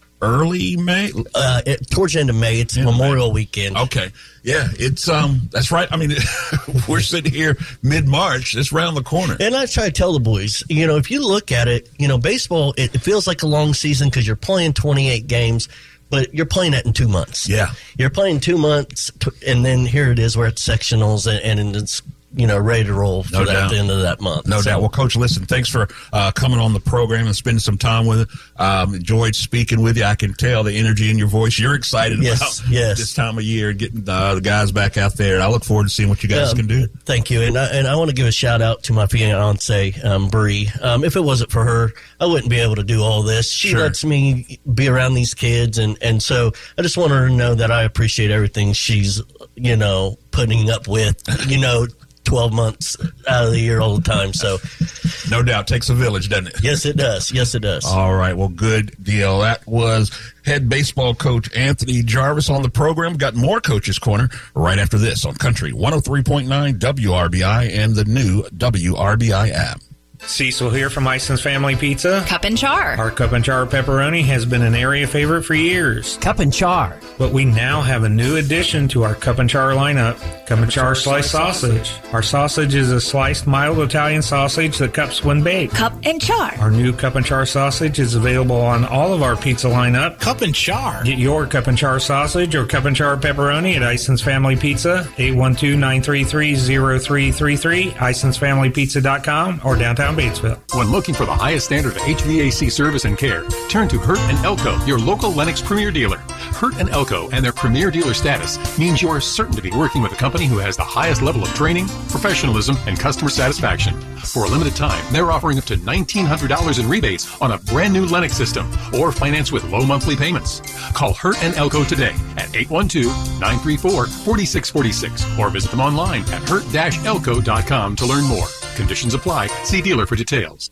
early May? Uh, it, towards the end of May. It's End Memorial May. Weekend. Okay. Yeah, it's um. That's right. I mean, we're sitting here mid-March. It's around the corner. And I try to tell the boys, you know, if you look at it, you know, baseball, it, it feels like a long season because you're playing twenty-eight games, but you're playing it in two months. Yeah. You're playing two months, to, and then here it is where it's sectionals, and, and it's, you know, ready to roll for No that doubt. at the end of that month. No So- doubt. Well, Coach, listen, thanks for uh, coming on the program and spending some time with it. Um, enjoyed speaking with you. I can tell the energy in your voice. You're excited Yes, about yes. this time of year, getting uh, the guys back out there. And I look forward to seeing what you guys Um, can do. Thank you, and I, and I want to give a shout out to my fiance, um, Bree. Um, if it wasn't for her, I wouldn't be able to do all this. She Sure. lets me be around these kids, and, and so I just want her to know that I appreciate everything she's, you know, putting up with, you know, twelve months out of the year all the time. So, No doubt. Takes a village, doesn't it? yes, it does. Yes, it does. All right. Well, good deal. That was head baseball coach Anthony Jarvis on the program. Got more Coach's Corner right after this on Country one oh three point nine W R B I and the new W R B I app. Cecil here from Ison's Family Pizza. Cup and Char. Our Cup and Char pepperoni has been an area favorite for years. Cup and Char. But we now have a new addition to our Cup and Char lineup, Cup and Char sliced sausage. Our sausage is a sliced mild Italian sausage that cups when baked. Cup and Char. Our new Cup and Char sausage is available on all of our pizza lineup. Cup and Char. Get your Cup and Char sausage or Cup and Char pepperoni at Ison's Family Pizza, eight one two, nine three three, zero three three three, isons family pizza dot com, or downtown Batesville. When looking for the highest standard of H V A C service and care, turn to Hurt and Elko, your local Lennox Premier dealer. Hurt and Elko and their Premier dealer status means you are certain to be working with a company who has the highest level of training, professionalism, and customer satisfaction. For a limited time, they're offering up to nineteen hundred dollars in rebates on a brand new Lennox system or finance with low monthly payments. Call Hurt and Elko today at eight one two, nine three four, four six four six or visit them online at hurt dash elko dot com to learn more. Conditions apply. See dealer for details.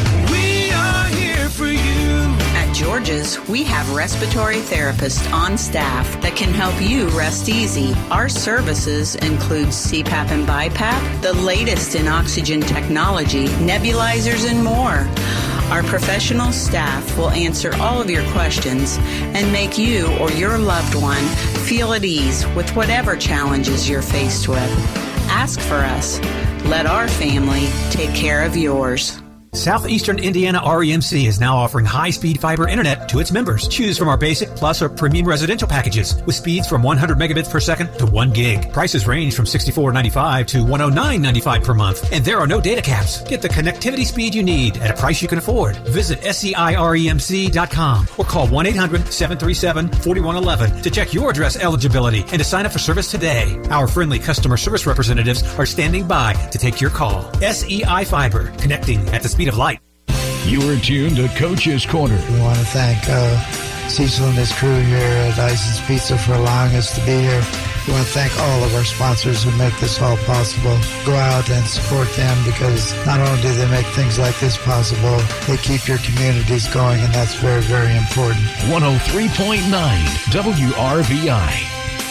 We are here for you. At George's, we have respiratory therapists on staff that can help you rest easy. Our services include C PAP and BiPAP, the latest in oxygen technology, nebulizers, and more. Our professional staff will answer all of your questions and make you or your loved one feel at ease with whatever challenges you're faced with. Ask for us. Let our family take care of yours. Southeastern Indiana R E M C is now offering high-speed fiber internet to its members. Choose from our basic, plus, or premium residential packages with speeds from one hundred megabits per second to one gig. Prices range from sixty-four ninety-five to one oh nine ninety-five per month, and there are no data caps. Get the connectivity speed you need at a price you can afford. Visit S E I R E M C dot com or call one eight hundred, seven three seven, four one one one to check your address eligibility and to sign up for service today. Our friendly customer service representatives are standing by to take your call. S E I Fiber, connecting at the speed of light. You are tuned to Coach's Corner. We want to thank uh, Cecil and his crew here at Ison's Pizza for allowing us to be here. We want to thank all of our sponsors who make this all possible. Go out and support them because not only do they make things like this possible, they keep your communities going, and that's very, very important. one oh three point nine W R B I.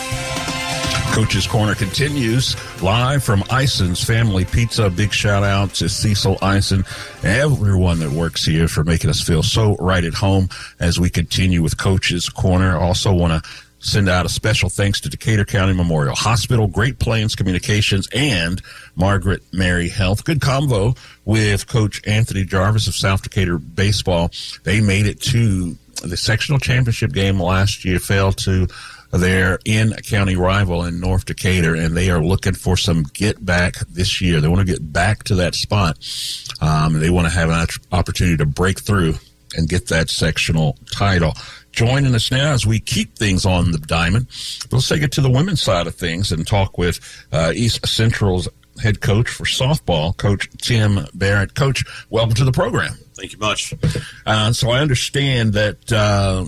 Coach's Corner continues live from Ison's Family Pizza. Big shout out to Cecil Ison and everyone that works here for making us feel so right at home as we continue with Coach's Corner. Also want to send out a special thanks to Decatur County Memorial Hospital, Great Plains Communications, and Margaret Mary Health. Good convo with Coach Anthony Jarvis of South Decatur Baseball. They made it to the sectional championship game last year, fell to their in-county rival in North Decatur, and they are looking for some get-back this year. They want to get back to that spot. Um, they want to have an opportunity to break through and get that sectional title. Joining us now as we keep things on the diamond, let's take it to the women's side of things and talk with uh, East Central's head coach for softball, Coach Tim Barrett. Coach, welcome to the program. Thank you much. Uh, so I understand that uh,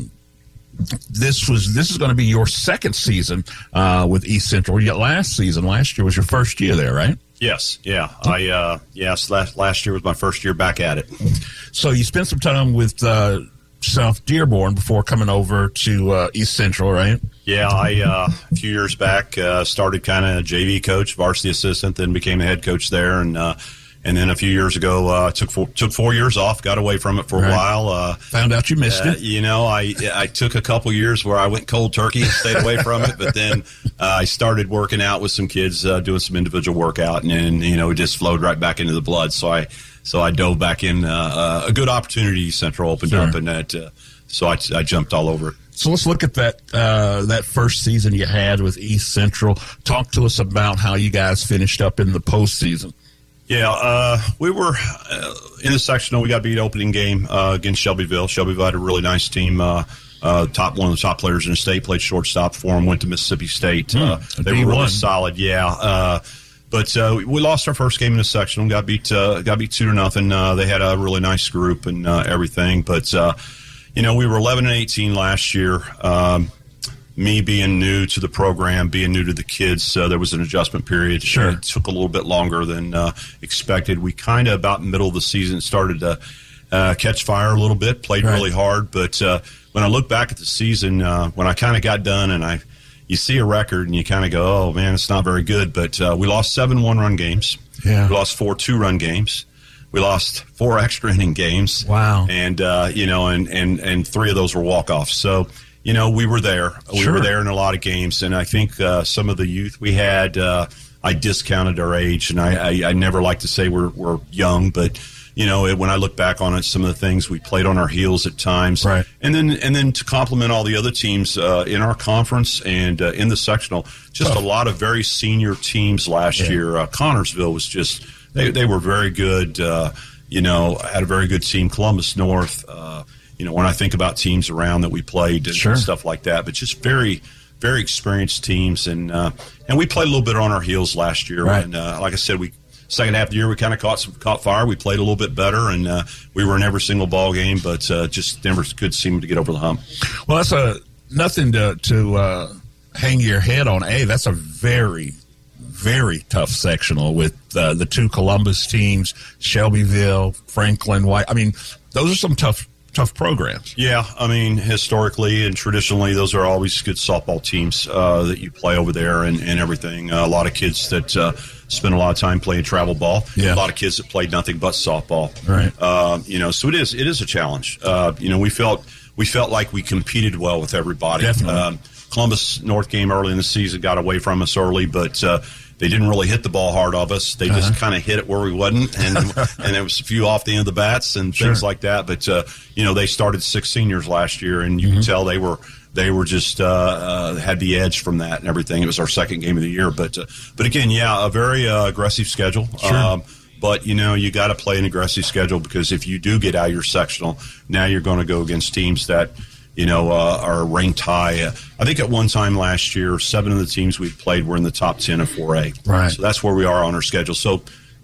this was this is going to be your second season uh, with East Central. Yet last season, last year was your first year there, right? Yes, yeah. I uh, yes, last last year was my first year back at it. So you spent some time with uh, South Dearborn before coming over to uh, East Central, right? Yeah, I uh, a few years back uh, started kind of J V coach, varsity assistant, then became the head coach there, and uh, and then a few years ago uh, took four, took four years off, got away from it for right. a while. Uh, Found out you missed uh, it. You know, I I took a couple years where I went cold turkey and stayed away from it, but then uh, I started working out with some kids, uh, doing some individual workout, and then you know it just flowed right back into the blood. So I so I dove back in. Uh, uh, a good opportunity Central opened sure. up, and that uh, so I, I jumped all over it. So let's look at that uh, that first season you had with East Central. Talk to us about how you guys finished up in the postseason. Yeah, uh, we were uh, in the sectional. We got beat opening game uh, against Shelbyville. Shelbyville had a really nice team. Uh, uh, top one of the top players in the state played shortstop for them. Went to Mississippi State. Hmm, uh, they D one. were really solid. Yeah, uh, but uh, we lost our first game in the sectional. Got beat. Uh, got beat two to nothing. Uh, they had a really nice group and uh, everything. But uh, you know, we were eleven and eighteen last year. Um, Me being new to the program, being new to the kids, uh, there was an adjustment period. Sure. It took a little bit longer than uh, expected. We kind of, about middle of the season, started to uh, catch fire a little bit, played right. really hard. But uh, when I look back at the season, uh, when I kind of got done and I, you see a record and you kind of go, oh, man, it's not very good. But uh, we lost seven one-run games. Yeah. We lost four two-run games. We lost four extra inning games. Wow. And, uh, you know, and, and, and three of those were walk-offs. So, you know, we were there. We sure. were there in a lot of games, and I think uh, some of the youth we had, uh, I discounted our age, and I, I, I never like to say we're, we're young, but you know, it, when I look back on it, some of the things we played on our heels at times, right. and then and then to complement all the other teams uh, in our conference and uh, in the sectional, just Tough. a lot of very senior teams last yeah. year. Uh, Connorsville was just they they were very good. Uh, you know, had a very good team. Columbus North. Uh, You know, when I think about teams around that we played and sure. stuff like that, but just very, very experienced teams. And uh, and we played a little bit on our heels last year. Right. And uh, like I said, we second half of the year, we kind of caught some caught fire. We played a little bit better, and uh, we were in every single ball game, but uh, just never could seem to get over the hump. Well, that's a nothing to, to uh, hang your head on. A, that's a very, very tough sectional with uh, the two Columbus teams, Shelbyville, Franklin, White. I mean, those are some tough tough programs. Yeah, I mean, historically and traditionally, those are always good softball teams uh, that you play over there and, and everything. Uh, a lot of kids that uh, spend a lot of time playing travel ball. Yeah. A lot of kids that played nothing but softball. Right. Uh, you know, so it is it is a challenge. Uh, you know, we felt we felt like we competed well with everybody. Definitely. Um, Columbus North game early in the season got away from us early, but uh, they didn't really hit the ball hard of us. They uh-huh. just kind of hit it where we wasn't, and and there was a few off the end of the bats and sure. things like that. But uh, you know, they started six seniors last year, and you mm-hmm. can tell they were they were just uh, uh, had the edge from that and everything. It was our second game of the year, but uh, but again, yeah, a very uh, aggressive schedule. Sure. Um, but you know, you got to play an aggressive schedule because if you do get out of your sectional, now you're going to go against teams that, you know, uh, are ranked high. Uh, I think at one time last year, seven of the teams we played were in the top ten of four A. Right. So that's where we are on our schedule. So,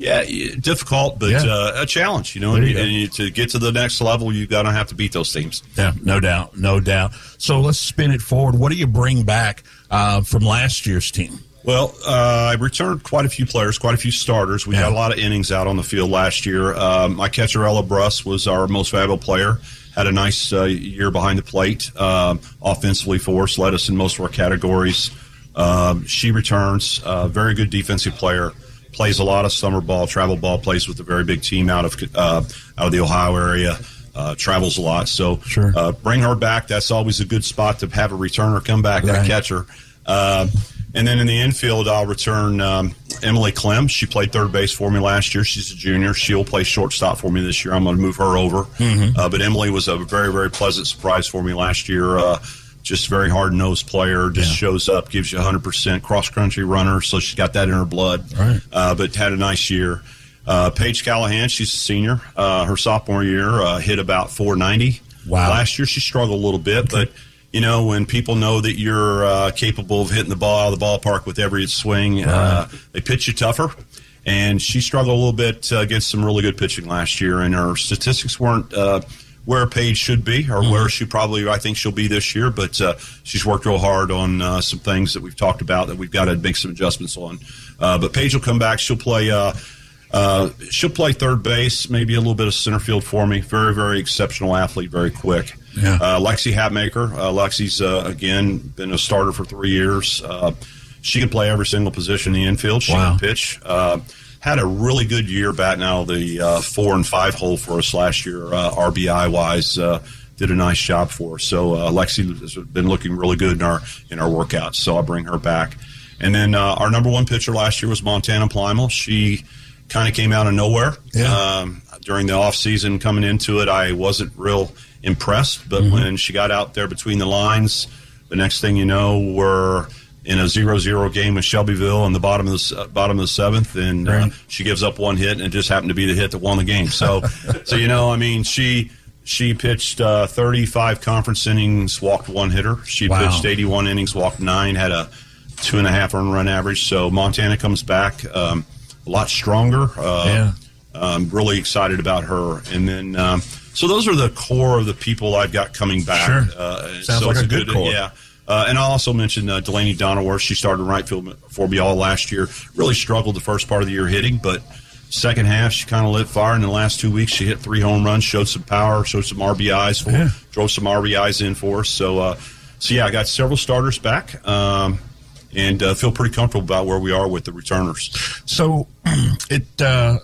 Yeah, difficult, but Yeah. uh, a challenge, you know. There And, you go. and you, to get to the next level, you got to have to beat those teams. Yeah, no doubt, no doubt. So let's spin it forward. What do you bring back uh, from last year's team? Well, uh, I returned quite a few players, quite a few starters. We Yeah. had a lot of innings out on the field last year. Uh, my catcher, Ella Bruss, was our most valuable player. Had a nice uh, year behind the plate, um, offensively for us, led us in most of our categories. Um, she returns, uh, very good defensive player. Plays a lot of summer ball, travel ball, plays with a very big team out of uh, out of the Ohio area, uh, travels a lot. So Sure. uh, bring her back. That's always a good spot to have a returner come back, that Right. catcher. Uh, and then in the infield, I'll return um, Emily Clem. She played third base for me last year. She's a junior. She'll play shortstop for me this year. I'm going to move her over. Mhm. Uh, but Emily was a very, very pleasant surprise for me last year. Uh, Just very hard-nosed player, just Yeah. shows up, gives you one hundred percent cross-country runner, so she's got that in her blood. Right. Uh, but had a nice year. Uh, Paige Callahan, she's a senior. Uh, her sophomore year uh, hit about four ninety. Wow. Last year she struggled a little bit, but, you know, when people know that you're uh, capable of hitting the ball out of the ballpark with every swing, uh, they pitch you tougher. And she struggled a little bit uh, against some really good pitching last year, and her statistics weren't uh, – where Paige should be, or where she probably, I think she'll be this year, but uh, she's worked real hard on uh, some things that we've talked about that we've got to make some adjustments on. Uh, but Paige will come back. She'll play uh, uh, she'll play third base, maybe a little bit of center field for me. Very, very exceptional athlete, very quick. Yeah. Uh, Lexi Hatmaker. Uh, Lexi's, uh, again, been a starter for three years. Uh, she can play every single position in the infield. She Wow. can pitch. Uh, had a really good year batting out of the uh, four and five hole for us last year, uh, R B I wise. Uh, did a nice job for us. So uh, Lexi has been looking really good in our in our workouts. So I'll bring her back. And then uh, our number one pitcher last year was Montana Plimal. She kind of came out of nowhere. Yeah. Um, during the off season coming into it, I wasn't real impressed. But Mm-hmm. when she got out there between the lines, the next thing you know, we're in a zero zero game with Shelbyville in the bottom of the uh, bottom of the seventh, and uh, Right. she gives up one hit, and it just happened to be the hit that won the game. So, so you know, I mean, she she pitched uh, thirty-five conference innings, walked one hitter. She Wow. pitched eighty-one innings, walked nine, had a two and a half earned run average. So Montana comes back um, a lot stronger. Uh, Yeah. I'm really excited about her. And then, um, so those are the core of the people I've got coming back. Sure. Uh, Sounds so like it's a good core. Yeah. Uh, and I also mentioned uh, Delaney Donaworth. She started in right field for me all last year. Really struggled the first part of the year hitting, but second half she kind of lit fire. And in the last two weeks she hit three home runs, showed some power, showed some R B Is, for, Yeah. drove some R B Is in for us. So, uh, so yeah, I got several starters back, um, and uh, feel pretty comfortable about where we are with the returners. So it uh,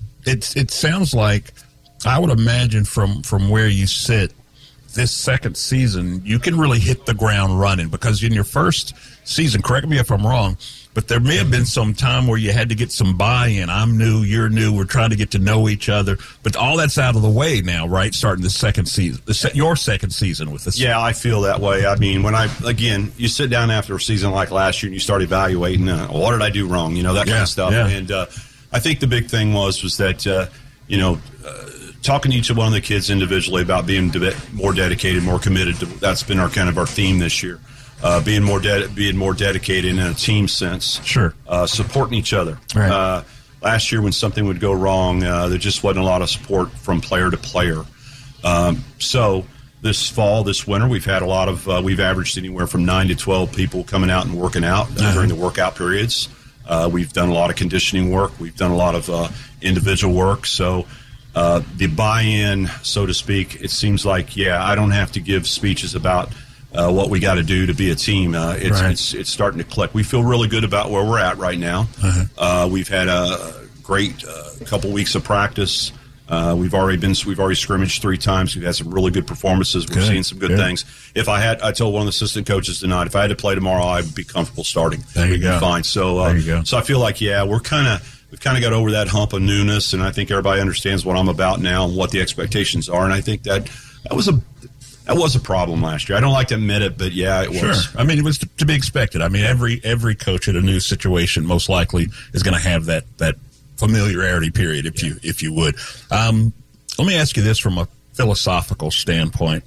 it it sounds like, I would imagine from from where you sit, this second season you can really hit the ground running, because in your first season, correct me if I'm wrong, but there may have been some time where you had to get some buy-in. I'm new, you're new, we're trying to get to know each other, but all that's out of the way now, right? Starting the second season, the se- your second season with this. Yeah, I feel that way. I mean, when I, again, you sit down after a season like last year and you start evaluating, uh, what did I do wrong? You know, that kind Yeah, of stuff. yeah. And uh, I think the big thing was, was that, uh, you know, uh, talking to each one of the kids individually about being de- more dedicated, more committed to, that's been our kind of our theme this year. Uh, being more de- being more dedicated in a team sense. Sure. Uh, supporting each other. Right. Uh, last year when something would go wrong, uh, there just wasn't a lot of support from player to player. Um, so this fall, this winter, we've had a lot of, uh, we've averaged anywhere from nine to twelve people coming out and working out uh, Uh-huh. during the workout periods. Uh, we've done a lot of conditioning work. We've done a lot of uh, individual work. So uh, the buy-in, so to speak, it seems like, yeah, I don't have to give speeches about uh, what we got to do to be a team. Uh, it's, Right. it's it's starting to click. We feel really good about where we're at right now. Uh-huh. Uh, we've had a great uh, couple weeks of practice. Uh, we've already been we've already scrimmaged three times. We've had some really good performances. We're Good, seeing some good, good. things. If I had, I told one of the assistant coaches tonight, if I had to play tomorrow, I'd be comfortable starting. There you We'd be go. fine. So, uh, There you go. so I feel like yeah, we're kind of we've kind of got over that hump of newness, and I think everybody understands what I'm about now and what the expectations are. And I think that that was a that was a problem last year. I don't like to admit it, but yeah, it was. Sure. I mean, it was to, to be expected. I mean, every every coach in a new situation most likely is going to have that that familiarity period, if yeah. you if you would. Um, let me ask you this from a philosophical standpoint,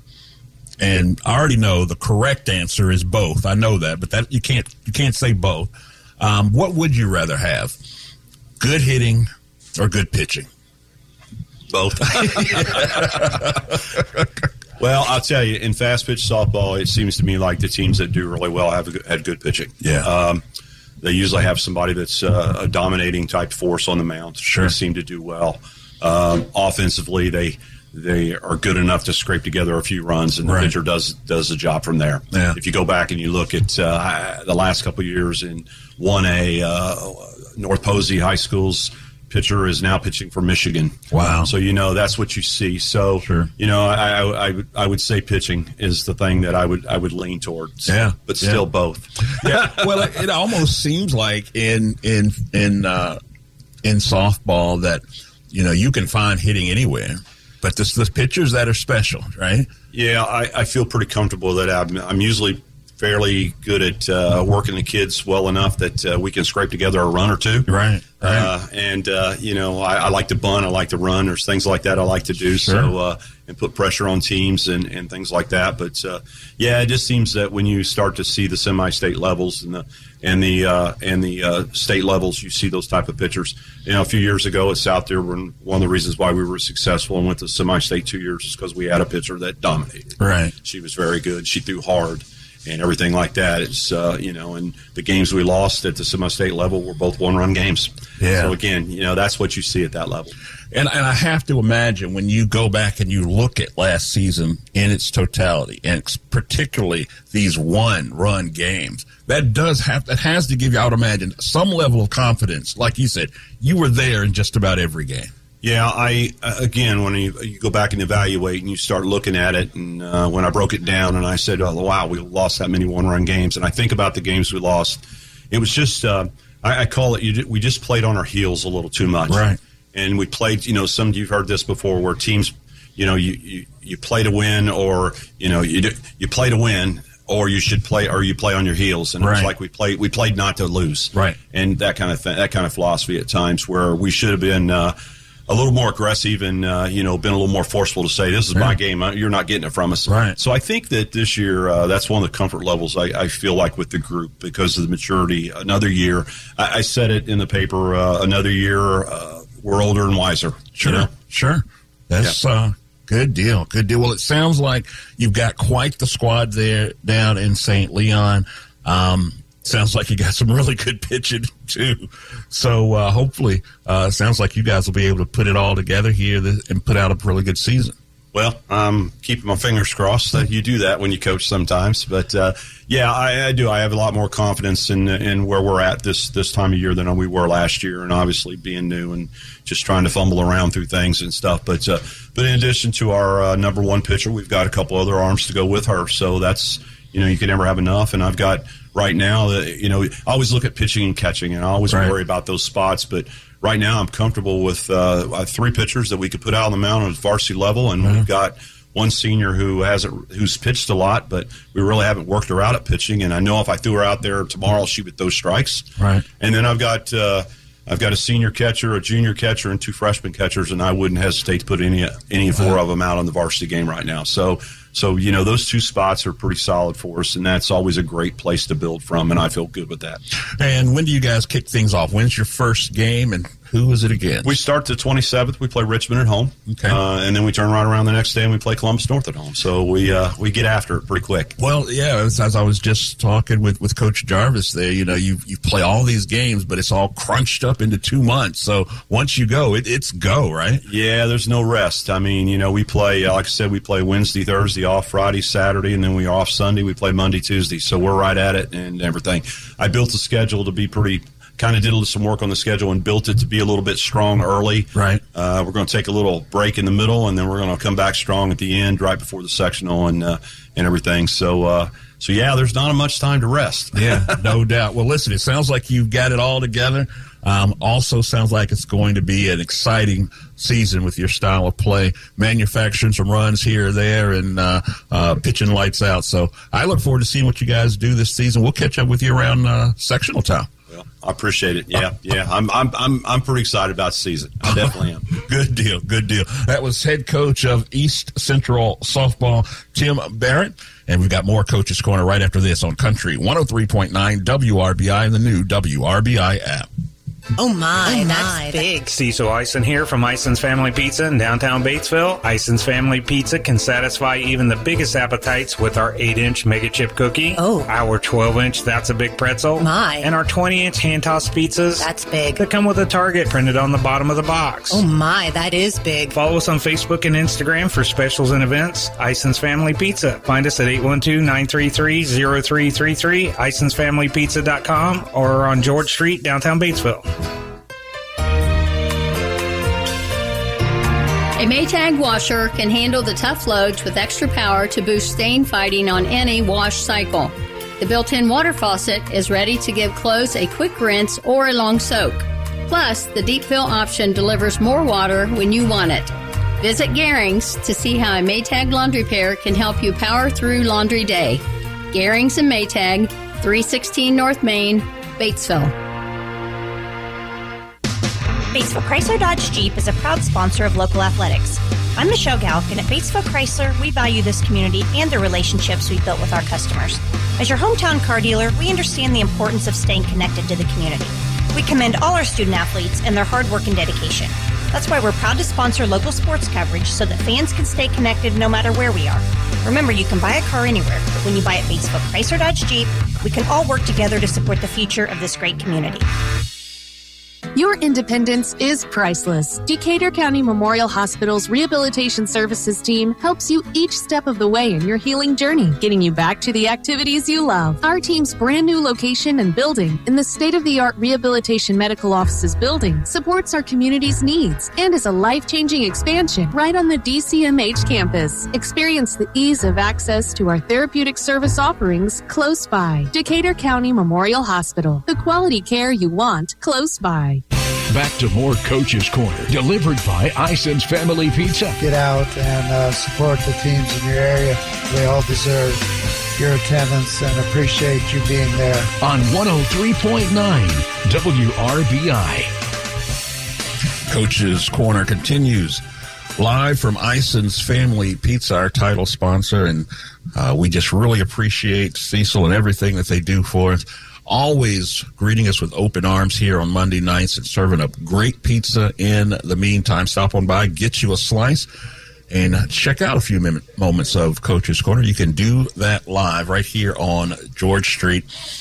and I already know the correct answer is both. I know that, but that you can't you can't say both. Um, what would you rather have? Good hitting or good pitching? Both. Well, I'll tell you, in fast pitch softball, it seems to me like the teams that do really well have a good, had good pitching. Yeah. Um, they usually have somebody that's uh, a dominating type force on the mound. Sure. They seem to do well. Um, offensively, they they are good enough to scrape together a few runs, and the right. pitcher does does the job from there. Yeah. If you go back and you look at uh, the last couple of years in one A, uh, North Posey High School's pitcher is now pitching for Michigan. Wow. So, you know, that's what you see. So, sure. you know, I, I, I, would, I would say pitching is the thing that I would I would lean towards. Yeah. But still yeah. both. Yeah. Well, it, it almost seems like in in in uh, in softball that, you know, you can find hitting anywhere, but this the pitchers that are special, right? Yeah, I, I feel pretty comfortable that I'm, I'm usually fairly good at uh, working the kids well enough that uh, we can scrape together a run or two. Right. right. Uh, and, uh, you know, I, I like to bunt. I like to run. There's things like that I like to do. Sure. So, uh, and put pressure on teams and, and things like that. But, uh, yeah, it just seems that when you start to see the semi-state levels and the and the uh, and the uh, state levels, you see those type of pitchers. You know, a few years ago at South Dearborn, one of the reasons why we were successful and went to semi-state two years is because we had a pitcher that dominated. Right. She was very good. She threw hard. And everything like that. It's, uh, you know, and the games we lost at the semi-state level were both one-run games. Yeah. So, again, you know, that's what you see at that level. And, and I have to imagine when you go back and you look at last season in its totality, and particularly these one-run games, that does have that has to give you, I would imagine, some level of confidence. Like you said, you were there in just about every game. Yeah, I again, when you, you go back and evaluate and you start looking at it, and uh, when I broke it down and I said, oh, wow, we lost that many one-run games, and I think about the games we lost, it was just, uh, I, I call it, you, we just played on our heels a little too much. Right. And we played, you know, some of you've heard this before, where teams, you know, you, you, you play to win, or, you know, you do, you play to win, or you should play, or you play on your heels. And it was right. like we played, we played not to lose. Right. And that kind of thing, that kind of philosophy at times, where we should have been, uh, a little more aggressive and, uh, you know, been a little more forceful to say, this is yeah. my game. You're not getting it from us. Right. So I think that this year, uh, that's one of the comfort levels I, I feel like with the group because of the maturity. Another year, I, I said it in the paper, uh, another year, uh, we're older and wiser. Sure. You know? Sure. That's yeah. uh, good deal. Good deal. Well, it sounds like you've got quite the squad there down in Saint Leon. Um, Sounds like you got some really good pitching, too. So uh, hopefully, uh, sounds like you guys will be able to put it all together here and put out a really good season. Well, I'm keeping my fingers crossed that you do that when you coach sometimes. But, uh, yeah, I, I do. I have a lot more confidence in in where we're at this, this time of year than we were last year, and obviously being new and just trying to fumble around through things and stuff. But, uh, but in addition to our uh, number one pitcher, we've got a couple other arms to go with her. So that's, you know, you can never have enough. And I've got – right now, you know, I always look at pitching and catching, and I always right. worry about those spots. But right now, I'm comfortable with uh, three pitchers that we could put out on the mound at varsity level, and mm-hmm. we've got one senior who hasn't, who's pitched a lot, but we really haven't worked her out at pitching. And I know if I threw her out there tomorrow, she would throw strikes. Right. And then I've got uh, I've got a senior catcher, a junior catcher, and two freshman catchers, and I wouldn't hesitate to put any any four uh-huh. of them out on the varsity game right now. So. So, you know, those two spots are pretty solid for us, and that's always a great place to build from, and I feel good with that. And when do you guys kick things off? When's your first game, and who is it against? We start the twenty-seventh. We play Richmond at home. Okay. Uh, and then we turn right around the next day, and we play Columbus North at home. So we uh, we get after it pretty quick. Well, yeah, as, as I was just talking with, with Coach Jarvis there, you know, you you play all these games, but it's all crunched up into two months. So once you go, it, it's go, right? Yeah, there's no rest. I mean, you know, we play, uh, like I said, we play Wednesday, Thursday, off Friday, Saturday, and then we are off Sunday. We play Monday, Tuesday. So we're right at it and everything. I built the schedule to be pretty kind of did some work on the schedule and built it to be a little bit strong early. Right. Uh, we're going to take a little break in the middle, and then we're going to come back strong at the end, right before the sectional and uh, and everything. So, uh, so yeah, there's not much time to rest. Yeah, no doubt. Well, listen, it sounds like you've got it all together. Um, also sounds like it's going to be an exciting season with your style of play, manufacturing some runs here or there, and uh, uh, pitching lights out. So I look forward to seeing what you guys do this season. We'll catch up with you around uh, sectional time. Well, I appreciate it. Yeah, yeah. I'm I'm I'm I'm pretty excited about the season. I definitely am. Good deal, good deal. That was head coach of East Central Softball, Tim Barrett. And we've got more Coach's Corner right after this on Country one oh three point nine W R B I and the new W R B I app. Oh my, that's big. Cecil Ison here from Ison's Family Pizza in downtown Batesville. Ison's Family Pizza can satisfy even the biggest appetites with our eight inch mega chip cookie. Oh. Our twelve inch That's a Big Pretzel. My. And our twenty inch hand-tossed pizzas. That's big. That come with a target printed on the bottom of the box. Oh my, that is big. Follow us on Facebook and Instagram for specials and events. Ison's Family Pizza. Find us at eight one two, nine three three, zero three three three, isons family pizza dot com, or on George Street, downtown Batesville. A Maytag washer can handle the tough loads with extra power to boost stain fighting on any wash cycle. The built-in water faucet is ready to give clothes a quick rinse or a long soak. Plus, the deep fill option delivers more water when you want it. Visit Garings to see how a Maytag laundry pair can help you power through laundry day. Garings and Maytag, three sixteen North Main, Batesville. Batesville Chrysler Dodge Jeep is a proud sponsor of local athletics. I'm Michelle Galk, and at Batesville Chrysler, we value this community and the relationships we've built with our customers. As your hometown car dealer, we understand the importance of staying connected to the community. We commend all our student athletes and their hard work and dedication. That's why we're proud to sponsor local sports coverage so that fans can stay connected no matter where we are. Remember, you can buy a car anywhere, but when you buy at Batesville Chrysler Dodge Jeep, we can all work together to support the future of this great community. Your independence is priceless. Decatur County Memorial Hospital's Rehabilitation Services team helps you each step of the way in your healing journey, getting you back to the activities you love. Our team's brand new location and building in the state-of-the-art Rehabilitation Medical Offices building supports our community's needs and is a life-changing expansion right on the D C M H campus. Experience the ease of access to our therapeutic service offerings close by. Decatur County Memorial Hospital, the quality care you want close by. Back to more Coach's Corner, delivered by Ison's Family Pizza. Get out and uh, support the teams in your area. They all deserve your attendance and appreciate you being there. On one oh three point nine W R B I. Coach's Corner continues live from Ison's Family Pizza, our title sponsor, and uh, we just really appreciate Cecil and everything that they do for us. Always greeting us with open arms here on Monday nights and serving up great pizza in the meantime. Stop on by, get you a slice, and check out a few min- moments of Coach's Corner. You can do that live right here on George Street.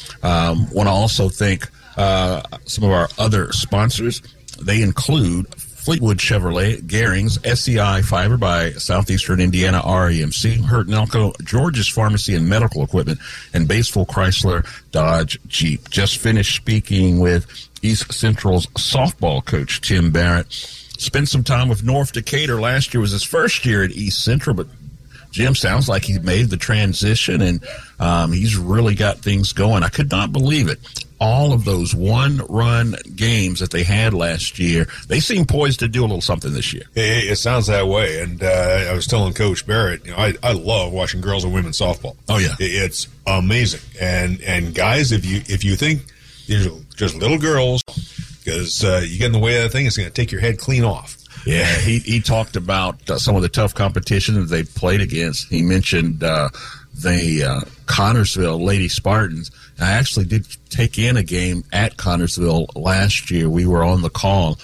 Um, want to also thank uh, some of our other sponsors. They include Fleetwood Chevrolet, Garings, S E I Fiber by Southeastern Indiana R E M C, Hurt and Elko, George's Pharmacy and Medical Equipment, and Batesville Chrysler Dodge Jeep. Just finished speaking with East Central's softball coach, Tim Barrett. Spent some time with North Decatur. Last year was his first year at East Central, but Jim, sounds like he made the transition, and um, he's really got things going. I could not believe it. All of those one-run games that they had last year, they seem poised to do a little something this year. It, it sounds that way, and uh, I was telling Coach Barrett, you know, I, I love watching girls and women's softball. Oh yeah, it, it's amazing. And and guys, if you if you think these are just little girls, because uh, you get in the way of that thing, it's going to take your head clean off. Yeah, he he talked about uh, some of the tough competition that they played against. He mentioned uh, the uh, Connorsville Lady Spartans. I actually did take in a game at Connorsville last year. We were on the call,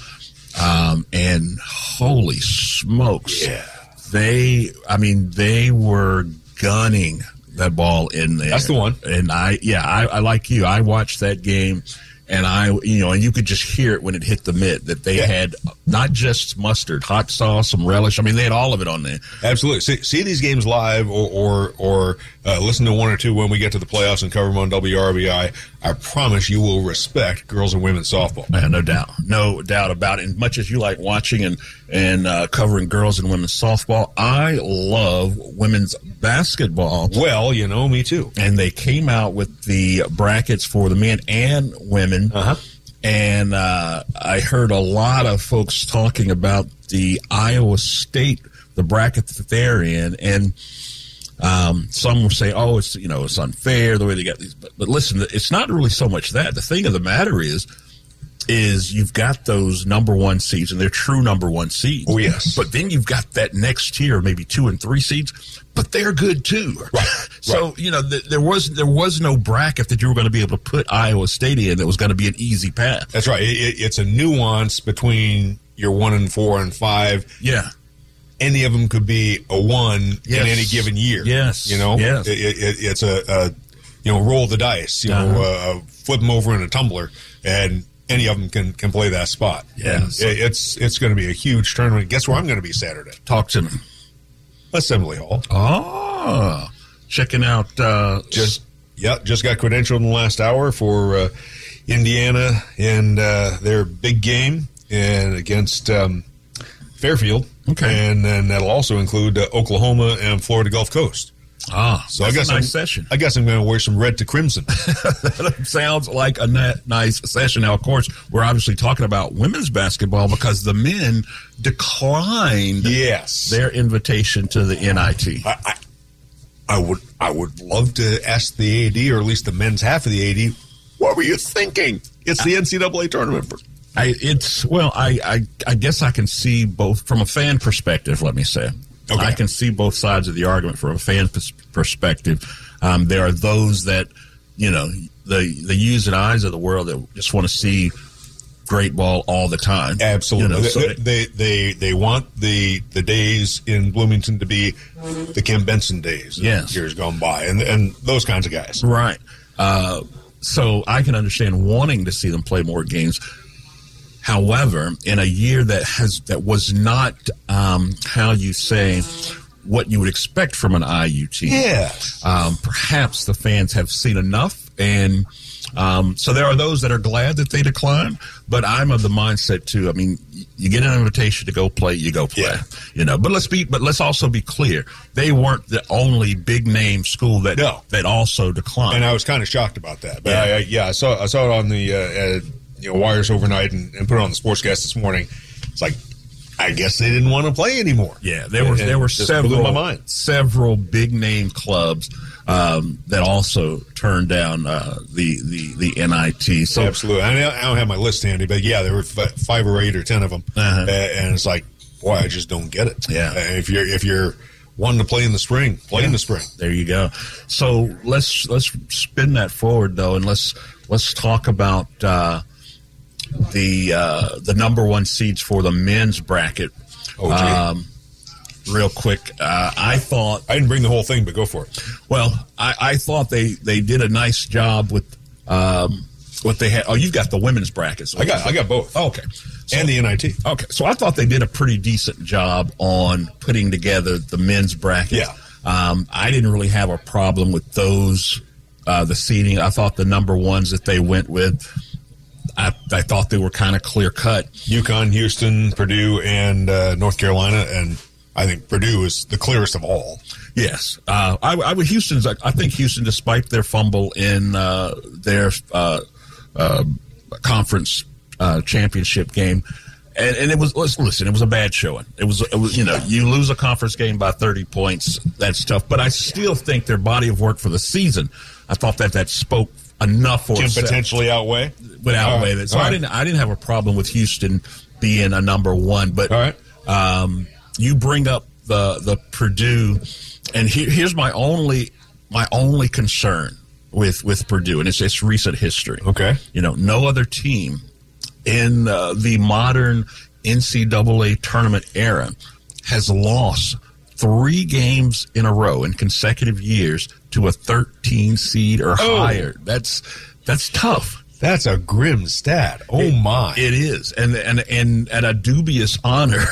um, and holy smokes, yeah. they, I mean, they were gunning that ball in there. That's the one. And I, yeah, I, I like you. I watched that game. And I, you know, and you could just hear it when it hit the mitt that they yeah. had not just mustard, hot sauce, some relish. I mean, they had all of it on there. Absolutely. See, see these games live, or or, or uh, listen to one or two when we get to the playoffs and cover them on W R B I. I promise you will respect girls and women's softball. Man, no doubt, no doubt about it. And much as you like watching and and uh, covering girls and women's softball, I love women's basketball. Well, you know, me too. And they came out with the brackets for the men and women. Uh-huh. And uh, I heard a lot of folks talking about the Iowa State, the bracket that they're in, and um, some will say, "Oh, it's you know it's unfair the way they got these." But, but listen, it's not really so much that. The thing of the matter is, is you've got those number one seeds, and they're true number one seeds. Oh, yes. But then you've got that next tier, maybe two and three seeds, but they're good too. Right. So, right. you know, th- there was there was no bracket that you were going to be able to put Iowa State in that was going to be an easy path. That's right. It, it's a nuance between your one and four and five. Yeah. Any of them could be a one Yes. in any given year. Yes. You know, Yes. It, it, it's a, a, you know, roll the dice, you Uh-huh. know, uh, flip them over in a tumbler, and any of them can, can play that spot. Yeah. And it, it's it's going to be a huge tournament. Guess where I'm going to be Saturday? Talk to me. Assembly Hall. Oh, checking out. Uh, just yeah, just got credentialed in the last hour for uh, Indiana and uh, their big game and against um, Fairfield. Okay, and then that'll also include uh, Oklahoma and Florida Gulf Coast. Ah, so that's I guess a nice I'm, session. I guess I'm going to wear some red to crimson. That sounds like a na- nice session. Now, of course, we're obviously talking about women's basketball because the men declined yes. their invitation to the N I T. I, I, I would I would love to ask the A D, or at least the men's half of the A D, what were you thinking? It's the N C double A tournament. For- I, it's well, I, I I guess I can see both from a fan perspective. Let me say. Okay. I can see both sides of the argument from a fan pers- perspective. Um, there are those that, you know, the the U's and I's of the world that just want to see great ball all the time. Absolutely. You know, so they, they they they want the the days in Bloomington to be the Kim Benson days. Yes. Years gone by, and and those kinds of guys. Right. Uh, so I can understand wanting to see them play more games. However, in a year that has that was not um, how you say what you would expect from an I U team, Yeah. um, perhaps the fans have seen enough, and um, so there are those that are glad that they declined. But I'm of the mindset too. I mean, you get an invitation to go play, you go play. Yeah. You know, but let's be, but let's also be clear: they weren't the only big name school that No. that also declined. And I was kind of shocked about that. But Yeah. I, I, yeah, I saw I saw it on the uh, uh, you know wires overnight and, and put it on the Sportscast this morning. It's like, I guess they didn't want to play anymore. Yeah, there were And there were it just several blew my mind. several big name clubs um, that also turned down uh, the the the N I T. So Absolutely. I, don't- I don't have my list handy, but yeah, there were f- five or eight or ten of them, Uh-huh. uh, and it's like, boy, I just don't get it. Yeah. Uh, if you're if you're wanting to play in the spring, play Yeah. in the spring. There you go. So let's let's spin that forward though, and let's let's talk about uh, the uh, the number one seeds for the men's bracket. Oh, gee. Um, real quick, uh, I thought I didn't bring the whole thing, but go for it. Well, I, I thought they, they did a nice job with um, what they had. Oh, you've got the women's brackets. I got I got both. Oh, okay. So, And the N I T. Okay, so I thought they did a pretty decent job on putting together the men's bracket. Yeah. Um, I didn't really have a problem with those, uh, the seeding. I thought the number ones that they went with, I, I thought they were kind of clear cut. UConn, Houston, Purdue, and uh, North Carolina, and I think Purdue is the clearest of all. Yes, uh, I, I would. Houston's. I think Houston, despite their fumble in uh, their uh, uh, conference uh, championship game, and, and it was. Listen, it was a bad showing. It was. It was. You know, you lose a conference game by thirty points. That's tough. But I still think their body of work for the season. I thought that that spoke enough for Can itself. potentially outweigh. Would outweigh All right. that. So All I right. didn't. I didn't have a problem with Houston being a number one. But All right. um, you bring up the the Purdue, and here, here's my only my only concern with with Purdue, and it's it's recent history. Okay. You know, no other team in uh, the modern N C double A tournament era has lost three games in a row in consecutive years to a thirteen seed or Oh. higher. That's that's tough. That's a grim stat. Oh It- my! It is, and and and and a dubious honor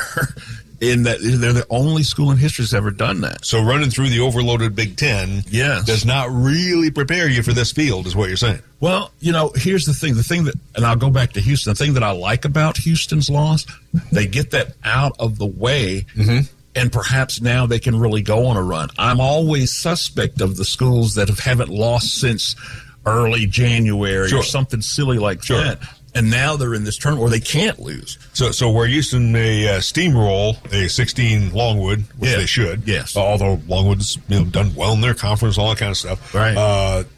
in that they're the only school in history that's ever done that. So running through the overloaded Big Ten, Yes. does not really prepare you for this field, is what you're saying. Well, you know, here's the thing. The thing that, and I'll go back to Houston. The thing that I like about Houston's loss, they get that out of the way, and perhaps now they can really go on a run. I'm always suspect of the schools that have, haven't lost since early January Sure. or something silly like Sure. that. And now they're in this tournament where they can't lose. So, so where Houston may uh, steamroll a sixteen Longwood, which Yeah. they should, Yes. although Longwood's you know, done well in their conference, all that kind of stuff, Right. Uh,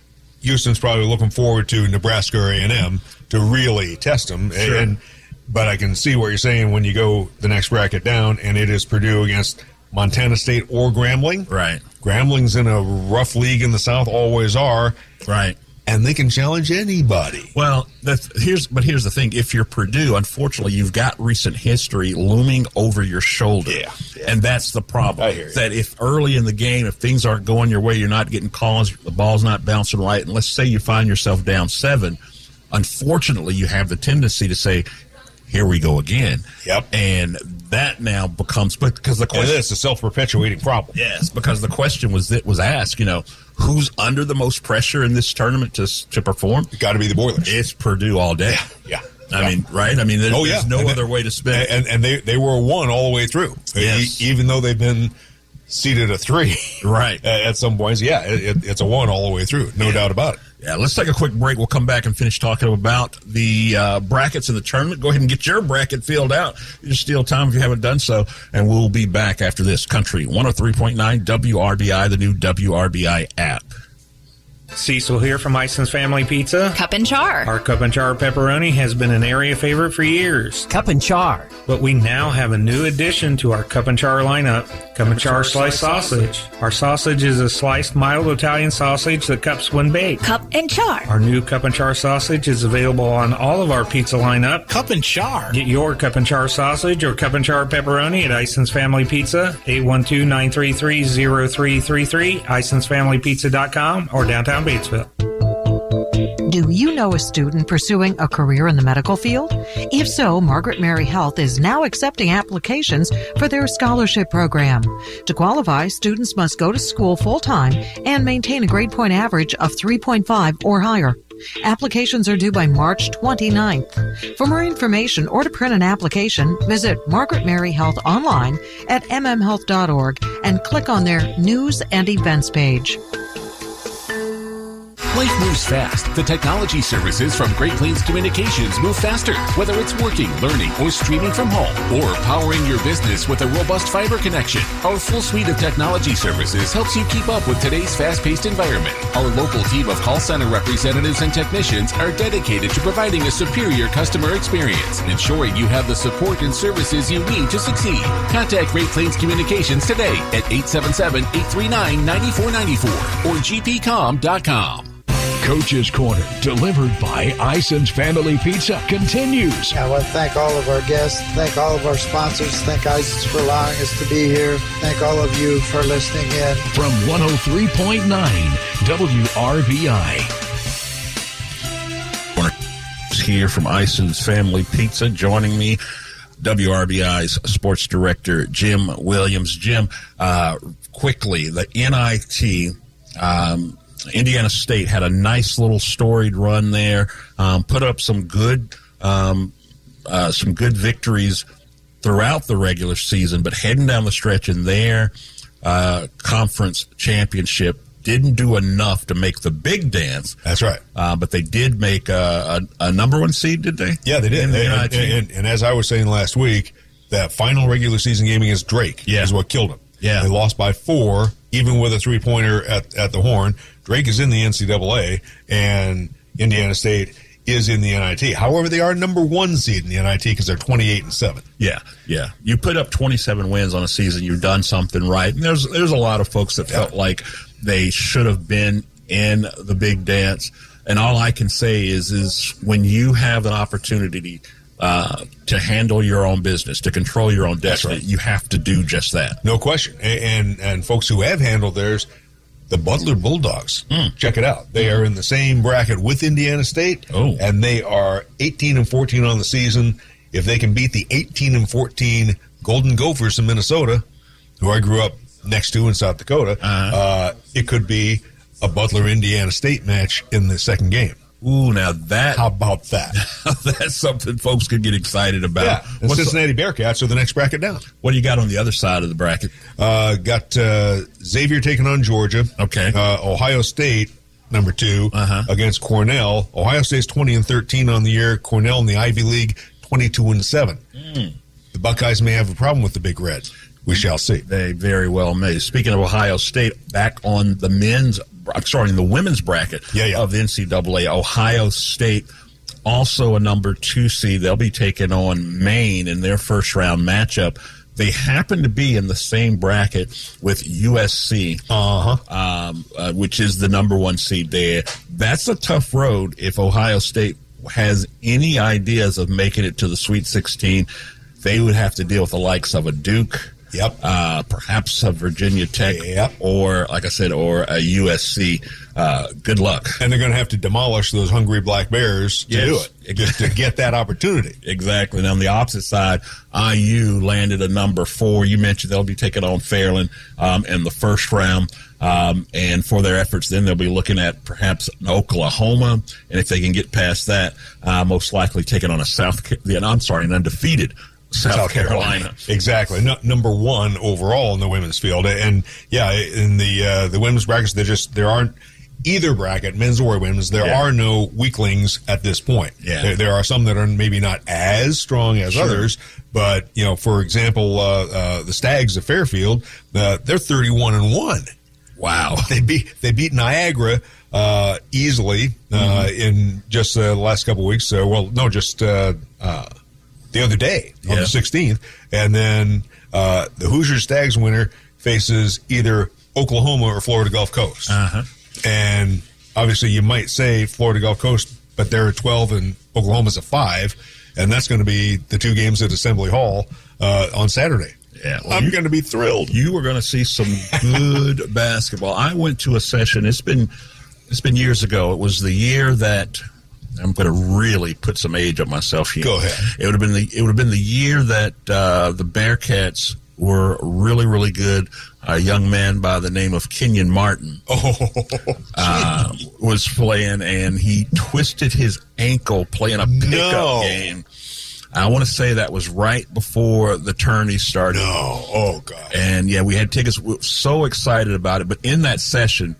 Houston's probably looking forward to Nebraska or A and M to really test them. Sure. And, but I can see what you're saying when you go the next bracket down, and it is Purdue against Montana State or Grambling. Right. Grambling's in a rough league in the South, always are. Right. And they can challenge anybody. Well, that's, here's but here's the thing. If you're Purdue, unfortunately, you've got recent history looming over your shoulder. Yeah, yeah. And that's the problem. I hear you. That if early in the game, if things aren't going your way, you're not getting calls, the ball's not bouncing right, and let's say you find yourself down seven, unfortunately, you have the tendency to say, here we go again. Yep. And that now becomes, but because the question, and it's a self-perpetuating problem. Yes, because the question was that was asked, you know, who's under the most pressure in this tournament to to perform? It's got to be the Boilers. It's Purdue all day. Yeah. I yeah. mean, right? I mean, there's, oh, yeah. there's no and other they, way to spin it. And, and they, they were a one all the way through. Yes. E- even though they've been seated a three. Right. At some points, yeah, it, it's a one all the way through. No yeah. doubt about it. Yeah, let's take a quick break. We'll come back and finish talking about the uh, brackets in the tournament. Go ahead and get your bracket filled out. You just steal time if you haven't done so. And we'll be back after this. Country one oh three point nine W R B I, the new W R B I app. Cecil here from Ison's Family Pizza. Cup and Char. Our Cup and Char pepperoni has been an area favorite for years. Cup and Char. But we now have a new addition to our Cup and Char lineup, Cup and Char sliced sausage. Our sausage is a sliced mild Italian sausage that cups when baked. Cup and Char. Our new Cup and Char sausage is available on all of our pizza lineup. Cup and Char. Get your Cup and Char sausage or Cup and Char pepperoni at Ison's Family Pizza, eight one two, nine three three, zero three three three, isons family pizza dot com, or downtown Batesville. Do you know a student pursuing a career in the medical field? If so, Margaret Mary Health is now accepting applications for their scholarship program. To qualify, students must go to school full-time and maintain a grade point average of three point five or higher. Applications are due by March twenty-ninth. For more information or to print an application, visit Margaret Mary Health online at m m health dot org and click on their News and Events page. Life moves fast. The technology services from Great Plains Communications move faster. Whether it's working, learning, or streaming from home, or powering your business with a robust fiber connection, our full suite of technology services helps you keep up with today's fast-paced environment. Our local team of call center representatives and technicians are dedicated to providing a superior customer experience, ensuring you have the support and services you need to succeed. Contact Great Plains Communications today at eight seven seven, eight three nine, nine four nine four or g p com dot com. Coach's Corner, delivered by Ison's Family Pizza, continues. I want to thank all of our guests, thank all of our sponsors, thank Ison's for allowing us to be here, thank all of you for listening in. From one oh three point nine W R B I. Here from Ison's Family Pizza, joining me, W R B I's sports director, Jim Williams. Jim, uh, quickly, the N I T, um, Indiana State had a nice little storied run there, um, put up some good um, uh, some good victories throughout the regular season, but heading down the stretch in their uh, conference championship, didn't do enough to make the big dance. That's right. Uh, but they did make a, a, a number one seed, did they? Yeah, they did. The They- and, and, and as I was saying last week, that final regular season game against Drake Yeah. is what killed them. Yeah. They lost by four, even with a three-pointer at, at the horn. Drake is in the N C double A, and Indiana State is in the N I T. However, they are number one seed in the N I T because they're twenty-eight and seven. Yeah, yeah. You put up twenty-seven wins on a season, you've done something right. And there's there's a lot of folks that felt like they should have been in the big dance. And all I can say is is when you have an opportunity uh, to handle your own business, to control your own destiny, right. you have to do just that. No question. And, and and folks who have handled theirs, the Butler Bulldogs, Mm. check it out. They are in the same bracket with Indiana State, Oh. and they are eighteen and fourteen on the season. If they can beat the eighteen and fourteen Golden Gophers in Minnesota, who I grew up next to in South Dakota, Uh-huh. uh, it could be a Butler-Indiana State match in the second game. Ooh, now that How about that? that's something folks could get excited about. Yeah, the What's Cincinnati Bearcats are the next bracket down. what do you got on the other side of the bracket? Uh, got uh, Xavier taking on Georgia. Okay. Uh, Ohio State, number two, Uh-huh. against Cornell. Ohio State's twenty and thirteen on the year. Cornell in the Ivy League, twenty-two and seven. Mm. The Buckeyes may have a problem with the Big Red. We shall see. They very well may. Speaking of Ohio State, back on the men's I'm sorry, in the women's bracket yeah, yeah. of the N C double A. Ohio State, also a number two seed. They'll be taking on Maine in their first round matchup. They happen to be in the same bracket with U S C, uh-huh. um, uh, which is the number one seed there. That's a tough road if Ohio State has any ideas of making it to the Sweet sixteen. They would have to deal with the likes of a Duke, yep, uh, perhaps a Virginia Tech, yep, or, like I said, or a U S C. Uh, good luck. And they're going to have to demolish those hungry black bears to yes. do it, just to get that opportunity. Exactly. And on the opposite side, I U landed a number four. You mentioned they'll be taking on Fairland um, in the first round. Um, and for their efforts, then they'll be looking at perhaps an Oklahoma. And if they can get past that, uh, most likely taking on a South Carolina. I'm sorry, an undefeated South, South Carolina. Carolina. Exactly. No, number one overall in the women's field. And, yeah, in the uh, the women's brackets, there just there aren't either bracket, men's or women's, there yeah. are no weaklings at this point. Yeah. There, there are some that are maybe not as strong as sure. others, but, you know, for example, uh, uh, the Stags of Fairfield, uh, they're thirty-one and one. Wow. They beat they beat Niagara uh, easily uh, mm-hmm. in just uh, the last couple of weeks. So, well, no, just uh, uh, the other day on yeah. the sixteenth. And then uh, the Hoosier Stags winner faces either Oklahoma or Florida Gulf Coast. Uh-huh. And obviously you might say Florida Gulf Coast, but they're a twelve and Oklahoma's a five. And that's going to be the two games at Assembly Hall uh, on Saturday. Yeah, well, I'm going to be thrilled. You are going to see some good basketball. I went to a session. It's been it's been years ago. It was the year that I'm going to really put some age on myself here. Go ahead. It would have been the it would have been the year that uh, the Bearcats were really really good. A young man by the name of Kenyon Martin oh, uh, was playing, and he twisted his ankle playing a pickup no. game. I want to say that was right before the tourney started. No. Oh, God. And, yeah, we had tickets. We were so excited about it. But in that session,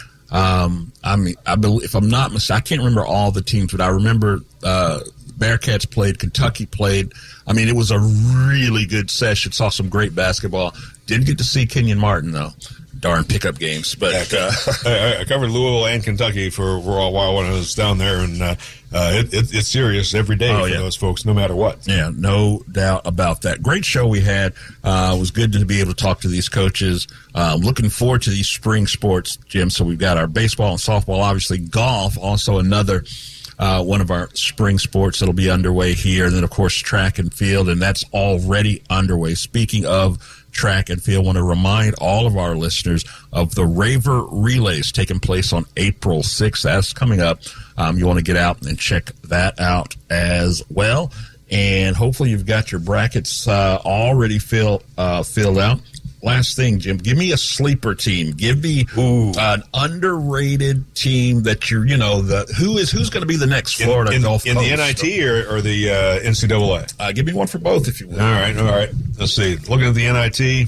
um, I mean, I believe, if I'm not mistaken, I can't remember all the teams, but I remember uh, Bearcats played, Kentucky played. I mean, it was a really good session. Saw some great basketball. Didn't get to see Kenyon Martin, though. Darn pickup games. But yeah, uh, I, I covered Louisville and Kentucky for, for a while when I was down there, and uh, uh, it, it, it's serious every day oh, for yeah. those folks, no matter what. Yeah, no doubt about that. Great show we had. Uh, it was good to be able to talk to these coaches. Uh, looking forward to these spring sports, Jim. So we've got our baseball and softball, obviously golf, also another uh, one of our spring sports that'll be underway here. And then, of course, track and field, and that's already underway. Speaking of track and field, I want to remind all of our listeners of the Raver Relays taking place on April sixth. That's coming up. Um, you want to get out and check that out as well. And hopefully you've got your brackets uh, already fill, uh, filled out. Last thing, Jim, give me a sleeper team. Give me Ooh. an underrated team that you're, you know, the who is who's going to be the next Florida in, in, Gulf in Coast? the N I T or, or the uh, N C double A? Uh, give me one for both, if you will. All right, all right. Let's see. Looking at the N I T,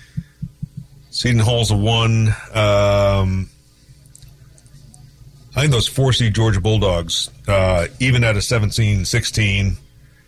Seton Hall's a one. Um, I think those four seed Georgia Bulldogs, uh, even at a seventeen sixteen,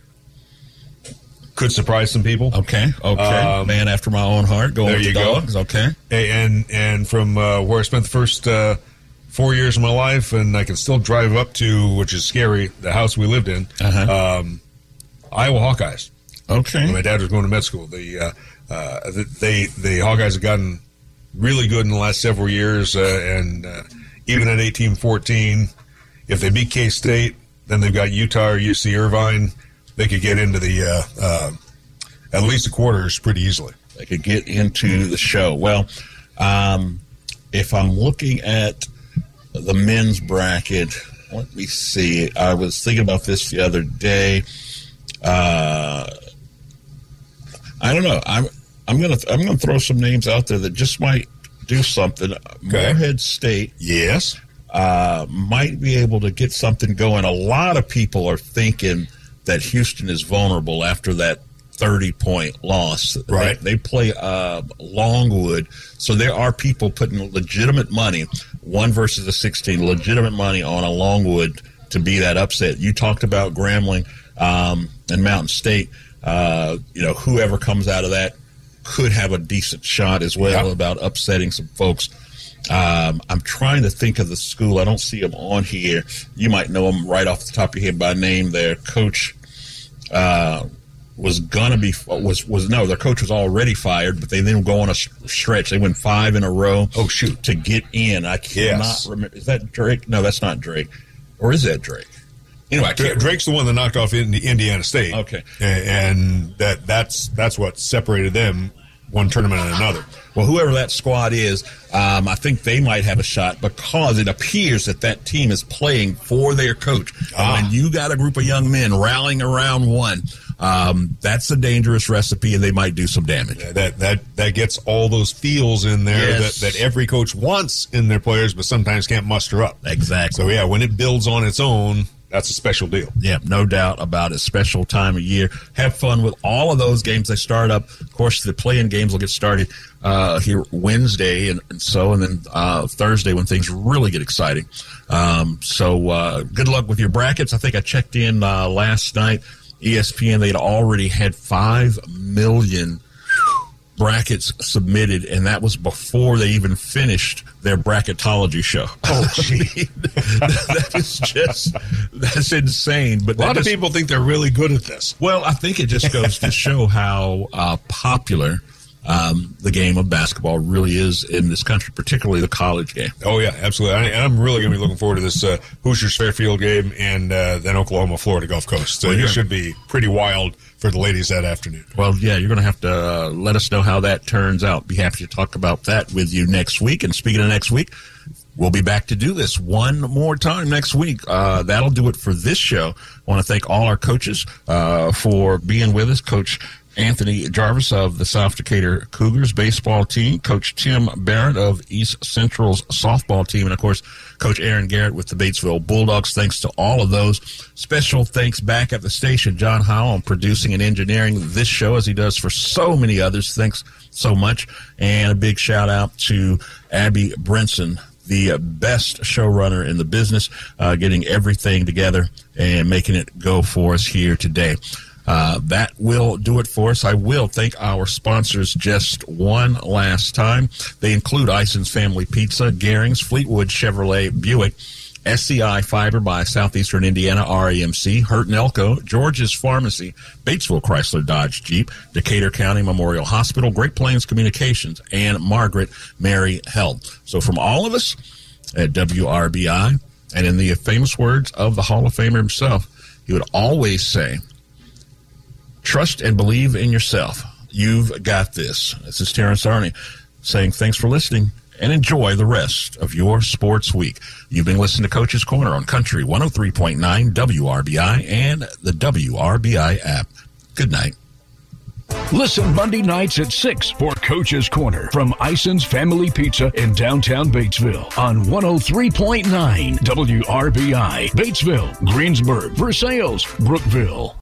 could surprise some people. Okay, okay. Um, Man after my own heart. Going there with you the go. Dogs. Okay. And and from uh, where I spent the first uh, four years of my life, and I can still drive up to, which is scary, the house we lived in, uh-huh. um, Iowa Hawkeyes. Okay. When my dad was going to med school. The uh, uh, they the Hawkeyes have gotten really good in the last several years, uh, and uh, even at eighteen fourteen, if they beat K-State, then they've got Utah or U C Irvine. They could get into the uh, uh, at least the quarters pretty easily. They could get into the show. Well, um, if I'm looking at the men's bracket, let me see. I was thinking about this the other day. Uh, I don't know. I'm I'm gonna I'm gonna throw some names out there that just might do something. Okay. Morehead State, yes, uh, might be able to get something going. A lot of people are thinking that Houston is vulnerable after that thirty-point loss. Right. They, they play uh, Longwood, so there are people putting legitimate money, one versus a sixteen, legitimate money on a Longwood to be that upset. You talked about Grambling um, and Mountain State. Uh, you know, whoever comes out of that could have a decent shot as well yep. about upsetting some folks. Um, I'm trying to think of the school. I don't see them on here. You might know them right off the top of your head by name. Their coach uh, was gonna be was was no. Their coach was already fired, but they then go on a stretch. They win five in a row. Oh shoot! To get in, I cannot Yes. remember. Is that Drake? No, that's not Drake. Or is that Drake? Anyway, I Dra- can't Drake's the one that knocked off Indi- Indiana State. Okay, and, and that that's that's what separated them one tournament and another. Well, whoever that squad is, um, I think they might have a shot because it appears that that team is playing for their coach. Ah. And when you got a group of young men rallying around one, um, that's a dangerous recipe, and they might do some damage. Yeah, that that that gets all those feels in there Yes. that, that every coach wants in their players, but sometimes can't muster up. Exactly. So yeah, when it builds on its own, that's a special deal. Yeah, no doubt about it. Special time of year. Have fun with all of those games. They start up. Of course, the play-in games will get started uh, here Wednesday, and, and so, and then uh, Thursday when things really get exciting. Um, so uh, good luck with your brackets. I think I checked in uh, last night. E S P N, they'd already had five million brackets submitted, and that was before they even finished their bracketology show. Oh, gee. That is just, that's insane. But A lot that of just- people think they're really good at this. Well, I think it just goes to show how uh, popular um, the game of basketball really is in this country, particularly the college game. Oh, yeah, absolutely. I, and I'm really going to be looking forward to this uh, Hoosiers-Fairfield game and uh, then Oklahoma-Florida Gulf Coast. So Well, it you're- should be pretty wild for the ladies that afternoon. Well, yeah, you're going to have to uh, let us know how that turns out. Be happy to talk about that with you next week. And speaking of next week, we'll be back to do this one more time next week. Uh, that'll do it for this show. I want to thank all our coaches uh, for being with us. Coach Anthony Jarvis of the South Decatur Cougars baseball team, Coach Tim Barrett of East Central's softball team, and, of course, Coach Aaron Garrett with the Batesville Bulldogs. Thanks to all of those. Special thanks back at the station, John Howell, on producing and engineering this show, as he does for so many others. Thanks so much. And a big shout-out to Abby Brinson, the best showrunner in the business, uh, getting everything together and making it go for us here today. Uh, that will do it for us. I will thank our sponsors just one last time. They include Ison's Family Pizza, Gehring's, Fleetwood Chevrolet Buick, S C I Fiber by Southeastern Indiana R E M C, Hurt and Elko, George's Pharmacy, Batesville Chrysler Dodge Jeep, Decatur County Memorial Hospital, Great Plains Communications, and Margaret Mary Health. So from all of us at W R B I, and in the famous words of the Hall of Famer himself, he would always say, trust and believe in yourself. You've got this. This is Terrence Arney saying thanks for listening and enjoy the rest of your sports week. You've been listening to Coach's Corner on Country one oh three point nine W R B I and the W R B I app. Good night. Listen Monday nights at six for Coach's Corner from Ison's Family Pizza in downtown Batesville on one oh three point nine W R B I. Batesville, Greensburg, Versailles, Brookville.